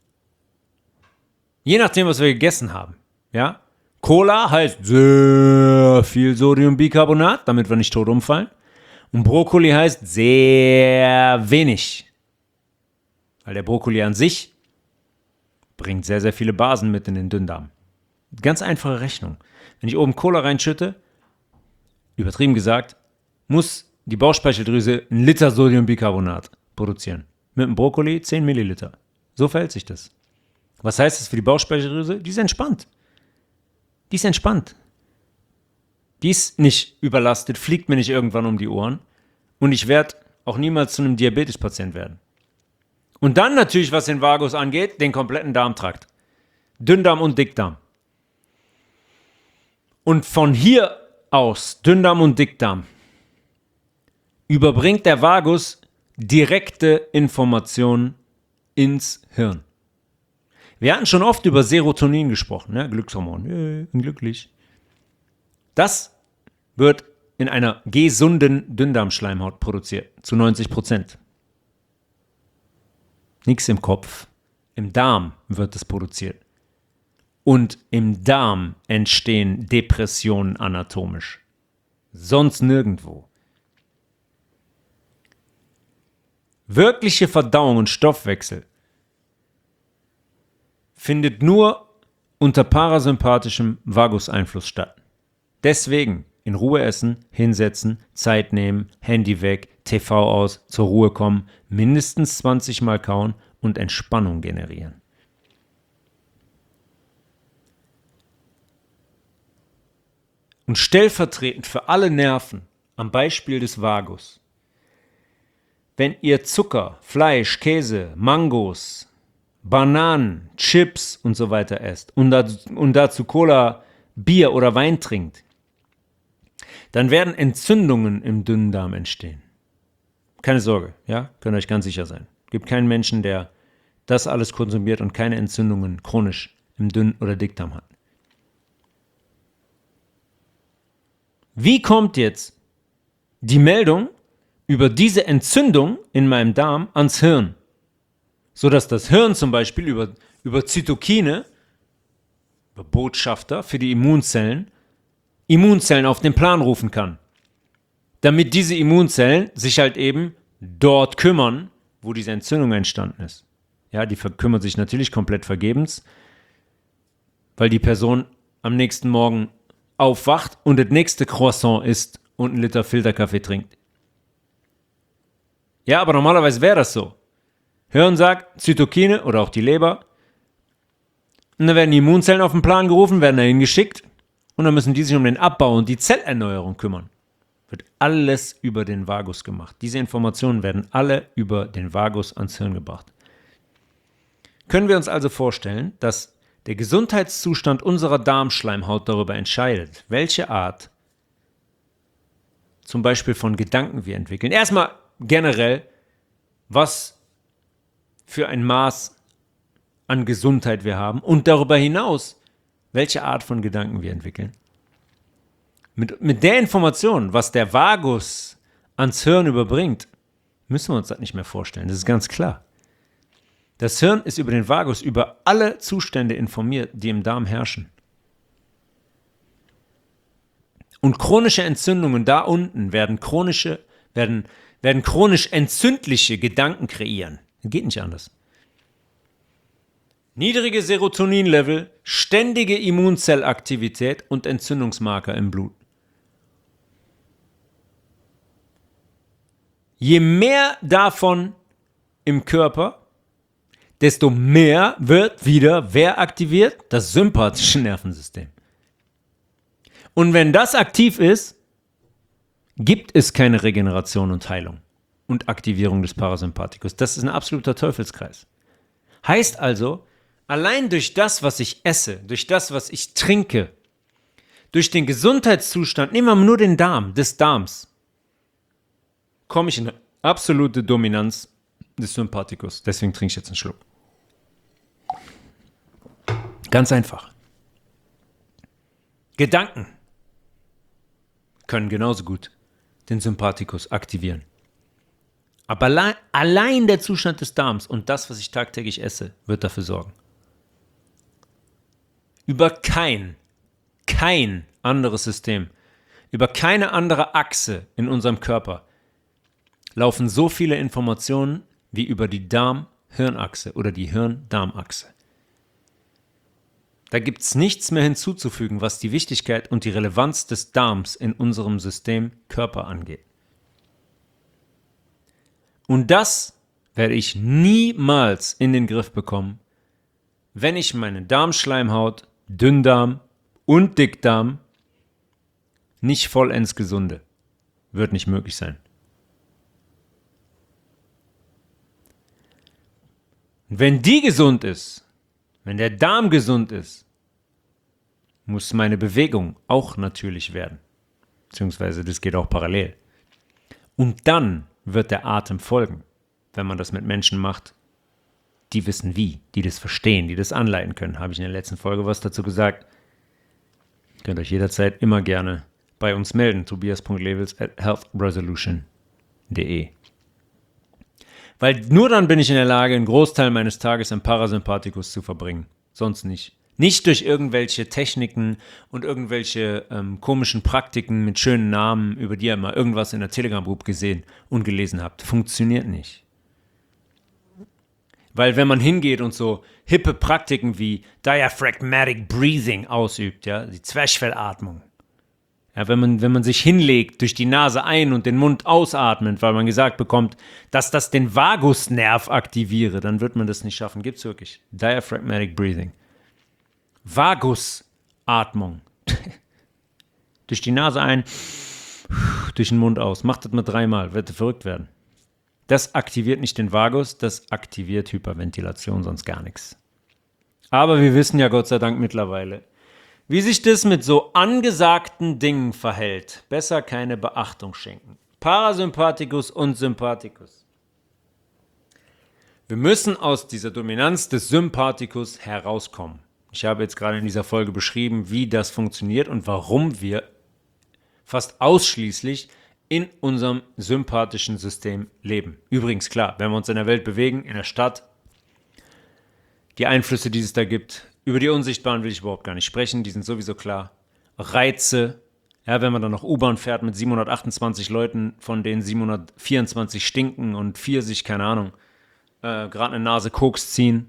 je nachdem, was wir gegessen haben. Ja? Cola heißt sehr viel Sodiumbicarbonat, damit wir nicht tot umfallen. Und Brokkoli heißt sehr wenig. Weil der Brokkoli an sich bringt sehr, sehr viele Basen mit in den Dünndarm. Ganz einfache Rechnung. Wenn ich oben Cola reinschütte, übertrieben gesagt, muss die Bauchspeicheldrüse 1 Liter Sodiumbicarbonat produzieren. Mit dem Brokkoli 10 Milliliter. So verhält sich das. Was heißt das für die Bauchspeicheldrüse? Die ist entspannt. Die ist entspannt. Die ist nicht überlastet, fliegt mir nicht irgendwann um die Ohren. Und ich werde auch niemals zu einem Diabetespatient werden. Und dann natürlich, was den Vagus angeht, den kompletten Darmtrakt. Dünndarm und Dickdarm. Und von hier aus, Dünndarm und Dickdarm, überbringt der Vagus direkte Informationen ins Hirn. Wir hatten schon oft über Serotonin gesprochen, ne? Glückshormon, bin glücklich. Das wird in einer gesunden Dünndarmschleimhaut produziert, zu 90%. Nichts im Kopf. Im Darm wird es produziert. Und im Darm entstehen Depressionen anatomisch. Sonst nirgendwo. Wirkliche Verdauung und Stoffwechsel findet nur unter parasympathischem Vaguseinfluss statt. Deswegen in Ruhe essen, hinsetzen, Zeit nehmen, Handy weg, TV aus, zur Ruhe kommen, mindestens 20 Mal kauen und Entspannung generieren. Und stellvertretend für alle Nerven am Beispiel des Vagus: Wenn ihr Zucker, Fleisch, Käse, Mangos, Bananen, Chips und so weiter esst und dazu Cola, Bier oder Wein trinkt, dann werden Entzündungen im dünnen Darm entstehen. Keine Sorge, ja, könnt ihr euch ganz sicher sein. Es gibt keinen Menschen, der das alles konsumiert und keine Entzündungen chronisch im Dünn- oder Dickdarm hat. Wie kommt jetzt die Meldung über diese Entzündung in meinem Darm ans Hirn? Sodass das Hirn zum Beispiel über Zytokine, über Botschafter für die Immunzellen auf den Plan rufen kann. Damit diese Immunzellen sich halt eben dort kümmern, wo diese Entzündung entstanden ist. Ja, die kümmern sich natürlich komplett vergebens, weil die Person am nächsten Morgen aufwacht und das nächste Croissant isst und einen Liter Filterkaffee trinkt. Ja, aber normalerweise wäre das so. Hirn sagt, Zytokine oder auch die Leber. Und dann werden die Immunzellen auf den Plan gerufen, werden dahin geschickt und dann müssen die sich um den Abbau und die Zellerneuerung kümmern. Wird alles über den Vagus gemacht. Diese Informationen werden alle über den Vagus ans Hirn gebracht. Können wir uns also vorstellen, dass der Gesundheitszustand unserer Darmschleimhaut darüber entscheidet, welche Art zum Beispiel von Gedanken wir entwickeln. Erstmal generell, was für ein Maß an Gesundheit wir haben und darüber hinaus, welche Art von Gedanken wir entwickeln. Mit der Information, was der Vagus ans Hirn überbringt, müssen wir uns das nicht mehr vorstellen. Das ist ganz klar. Das Hirn ist über den Vagus über alle Zustände informiert, die im Darm herrschen. Und chronische Entzündungen da unten werden chronisch entzündliche Gedanken kreieren. Geht nicht anders. Niedrige Serotoninlevel, ständige Immunzellaktivität und Entzündungsmarker im Blut. Je mehr davon im Körper, desto mehr wird wieder wer aktiviert? Das sympathische Nervensystem. Und wenn das aktiv ist, gibt es keine Regeneration und Heilung und Aktivierung des Parasympathikus. Das ist ein absoluter Teufelskreis. Heißt also, allein durch das, was ich esse, durch das, was ich trinke, durch den Gesundheitszustand, nehmen wir nur den Darm, des Darms, komme ich in eine absolute Dominanz des Sympathikus. Deswegen trinke ich jetzt einen Schluck. Ganz einfach. Gedanken können genauso gut den Sympathikus aktivieren. Aber allein der Zustand des Darms und das, was ich tagtäglich esse, wird dafür sorgen. Über kein anderes System, über keine andere Achse in unserem Körper laufen so viele Informationen wie über die Darm-Hirnachse oder die Hirn-Darm-Achse. Da gibt es nichts mehr hinzuzufügen, was die Wichtigkeit und die Relevanz des Darms in unserem System Körper angeht. Und das werde ich niemals in den Griff bekommen, wenn ich meine Darmschleimhaut, Dünndarm und Dickdarm nicht vollends gesunde. Wird nicht möglich sein. Und wenn die gesund ist, wenn der Darm gesund ist, muss meine Bewegung auch natürlich werden. Beziehungsweise das geht auch parallel. Und dann wird der Atem folgen, wenn man das mit Menschen macht, die wissen wie, die das verstehen, die das anleiten können. Habe ich in der letzten Folge was dazu gesagt. Könnt euch jederzeit immer gerne bei uns melden. tobias.levels@healthresolution.de. Weil nur dann bin ich in der Lage, einen Großteil meines Tages im Parasympathikus zu verbringen. Sonst nicht. Nicht durch irgendwelche Techniken und irgendwelche komischen Praktiken mit schönen Namen, über die ihr mal irgendwas in der Telegram-Group gesehen und gelesen habt. Funktioniert nicht. Weil wenn man hingeht und so hippe Praktiken wie Diaphragmatic Breathing ausübt, ja, die Zwerchfellatmung, ja, wenn man sich hinlegt, durch die Nase ein und den Mund ausatmet, weil man gesagt bekommt, dass das den Vagusnerv aktiviere, dann wird man das nicht schaffen. Gibt's wirklich. Diaphragmatic Breathing. Vagusatmung. Durch die Nase ein, durch den Mund aus. Macht das mal 3-mal, wird verrückt werden. Das aktiviert nicht den Vagus, das aktiviert Hyperventilation, sonst gar nichts. Aber wir wissen ja Gott sei Dank mittlerweile, wie sich das mit so angesagten Dingen verhält. Besser keine Beachtung schenken. Parasympathikus und Sympathikus. Wir müssen aus dieser Dominanz des Sympathikus herauskommen. Ich habe jetzt gerade in dieser Folge beschrieben, wie das funktioniert und warum wir fast ausschließlich in unserem sympathischen System leben. Übrigens, klar, wenn wir uns in der Welt bewegen, in der Stadt, die Einflüsse, die es da gibt, über die Unsichtbaren will ich überhaupt gar nicht sprechen, die sind sowieso klar. Reize, ja, wenn man dann noch U-Bahn fährt mit 728 Leuten, von denen 724 stinken und 4 sich, keine Ahnung, gerade eine Nase Koks ziehen.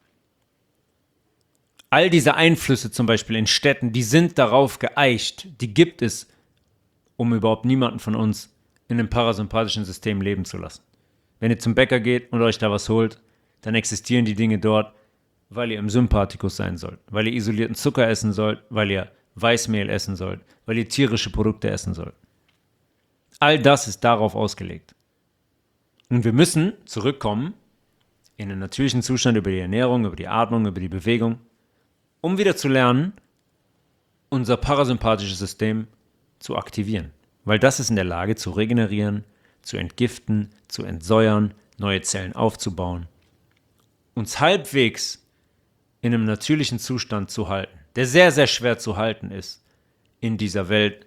All diese Einflüsse zum Beispiel in Städten, die sind darauf geeicht, die gibt es, um überhaupt niemanden von uns in einem parasympathischen System leben zu lassen. Wenn ihr zum Bäcker geht und euch da was holt, dann existieren die Dinge dort, weil ihr im Sympathikus sein sollt, weil ihr isolierten Zucker essen sollt, weil ihr Weißmehl essen sollt, weil ihr tierische Produkte essen sollt. All das ist darauf ausgelegt. Und wir müssen zurückkommen in den natürlichen Zustand über die Ernährung, über die Atmung, über die Bewegung, um wieder zu lernen, unser parasympathisches System zu aktivieren. Weil das ist in der Lage zu regenerieren, zu entgiften, zu entsäuern, neue Zellen aufzubauen. Uns halbwegs in einem natürlichen Zustand zu halten, der sehr, sehr schwer zu halten ist in dieser Welt,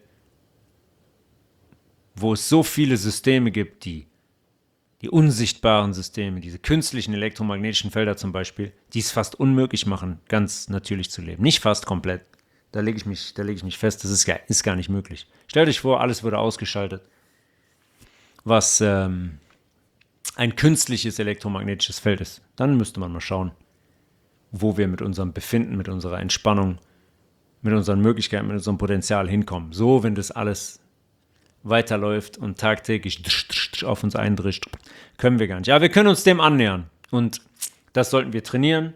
wo es so viele Systeme gibt, die unsichtbaren Systeme, diese künstlichen elektromagnetischen Felder zum Beispiel, die es fast unmöglich machen, ganz natürlich zu leben. Nicht fast komplett. Da lege ich mich fest, das ist gar nicht möglich. Stellt euch vor, alles würde ausgeschaltet, was ein künstliches elektromagnetisches Feld ist. Dann müsste man mal schauen, wo wir mit unserem Befinden, mit unserer Entspannung, mit unseren Möglichkeiten, mit unserem Potenzial hinkommen. So, wenn das alles weiterläuft und tagtäglich auf uns eindrischt, können wir gar nicht. Ja, wir können uns dem annähern und das sollten wir trainieren.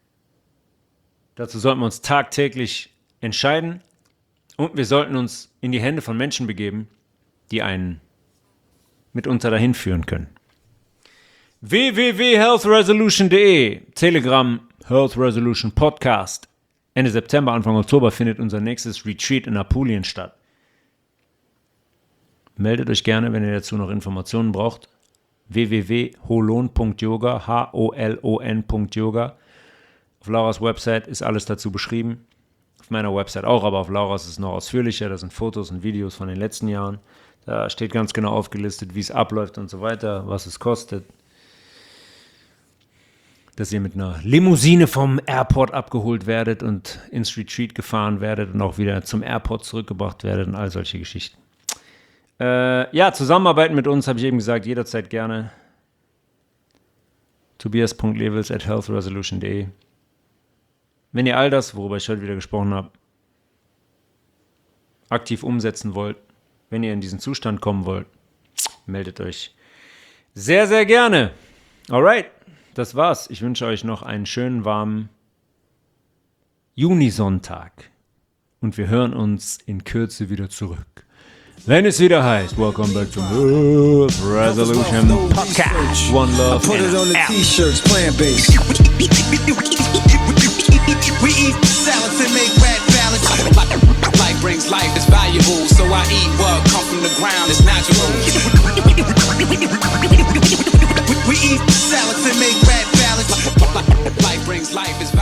Dazu sollten wir uns tagtäglich entscheiden und wir sollten uns in die Hände von Menschen begeben, die einen mitunter dahin führen können. www.healthresolution.de, Telegram, Health Resolution Podcast. Ende September, Anfang Oktober findet unser nächstes Retreat in Apulien statt. Meldet euch gerne, wenn ihr dazu noch Informationen braucht. www.holon.yoga, holon.yoga. Auf Lauras Website ist alles dazu beschrieben. Auf meiner Website auch, aber auf Lauras ist es noch ausführlicher. Da sind Fotos und Videos von den letzten Jahren. Da steht ganz genau aufgelistet, wie es abläuft und so weiter, was es kostet. Dass ihr mit einer Limousine vom Airport abgeholt werdet und ins Retreat gefahren werdet und auch wieder zum Airport zurückgebracht werdet und all solche Geschichten. Zusammenarbeiten mit uns, habe ich eben gesagt, jederzeit gerne. tobias.levels@healthresolution.de. Wenn ihr all das, worüber ich heute wieder gesprochen habe, aktiv umsetzen wollt, wenn ihr in diesen Zustand kommen wollt, meldet euch sehr, sehr gerne. Alright, das war's. Ich wünsche euch noch einen schönen, warmen Junisonntag. Und wir hören uns in Kürze wieder zurück. Wenn es wieder heißt, welcome back to Health Resolution Podcast. One love. Put it on the t-shirts, plant-based. We eat salads and make red balance. Life brings life, it's valuable. So I eat what come from the ground, it's natural. We eat salads and make red balance. Life brings life, it's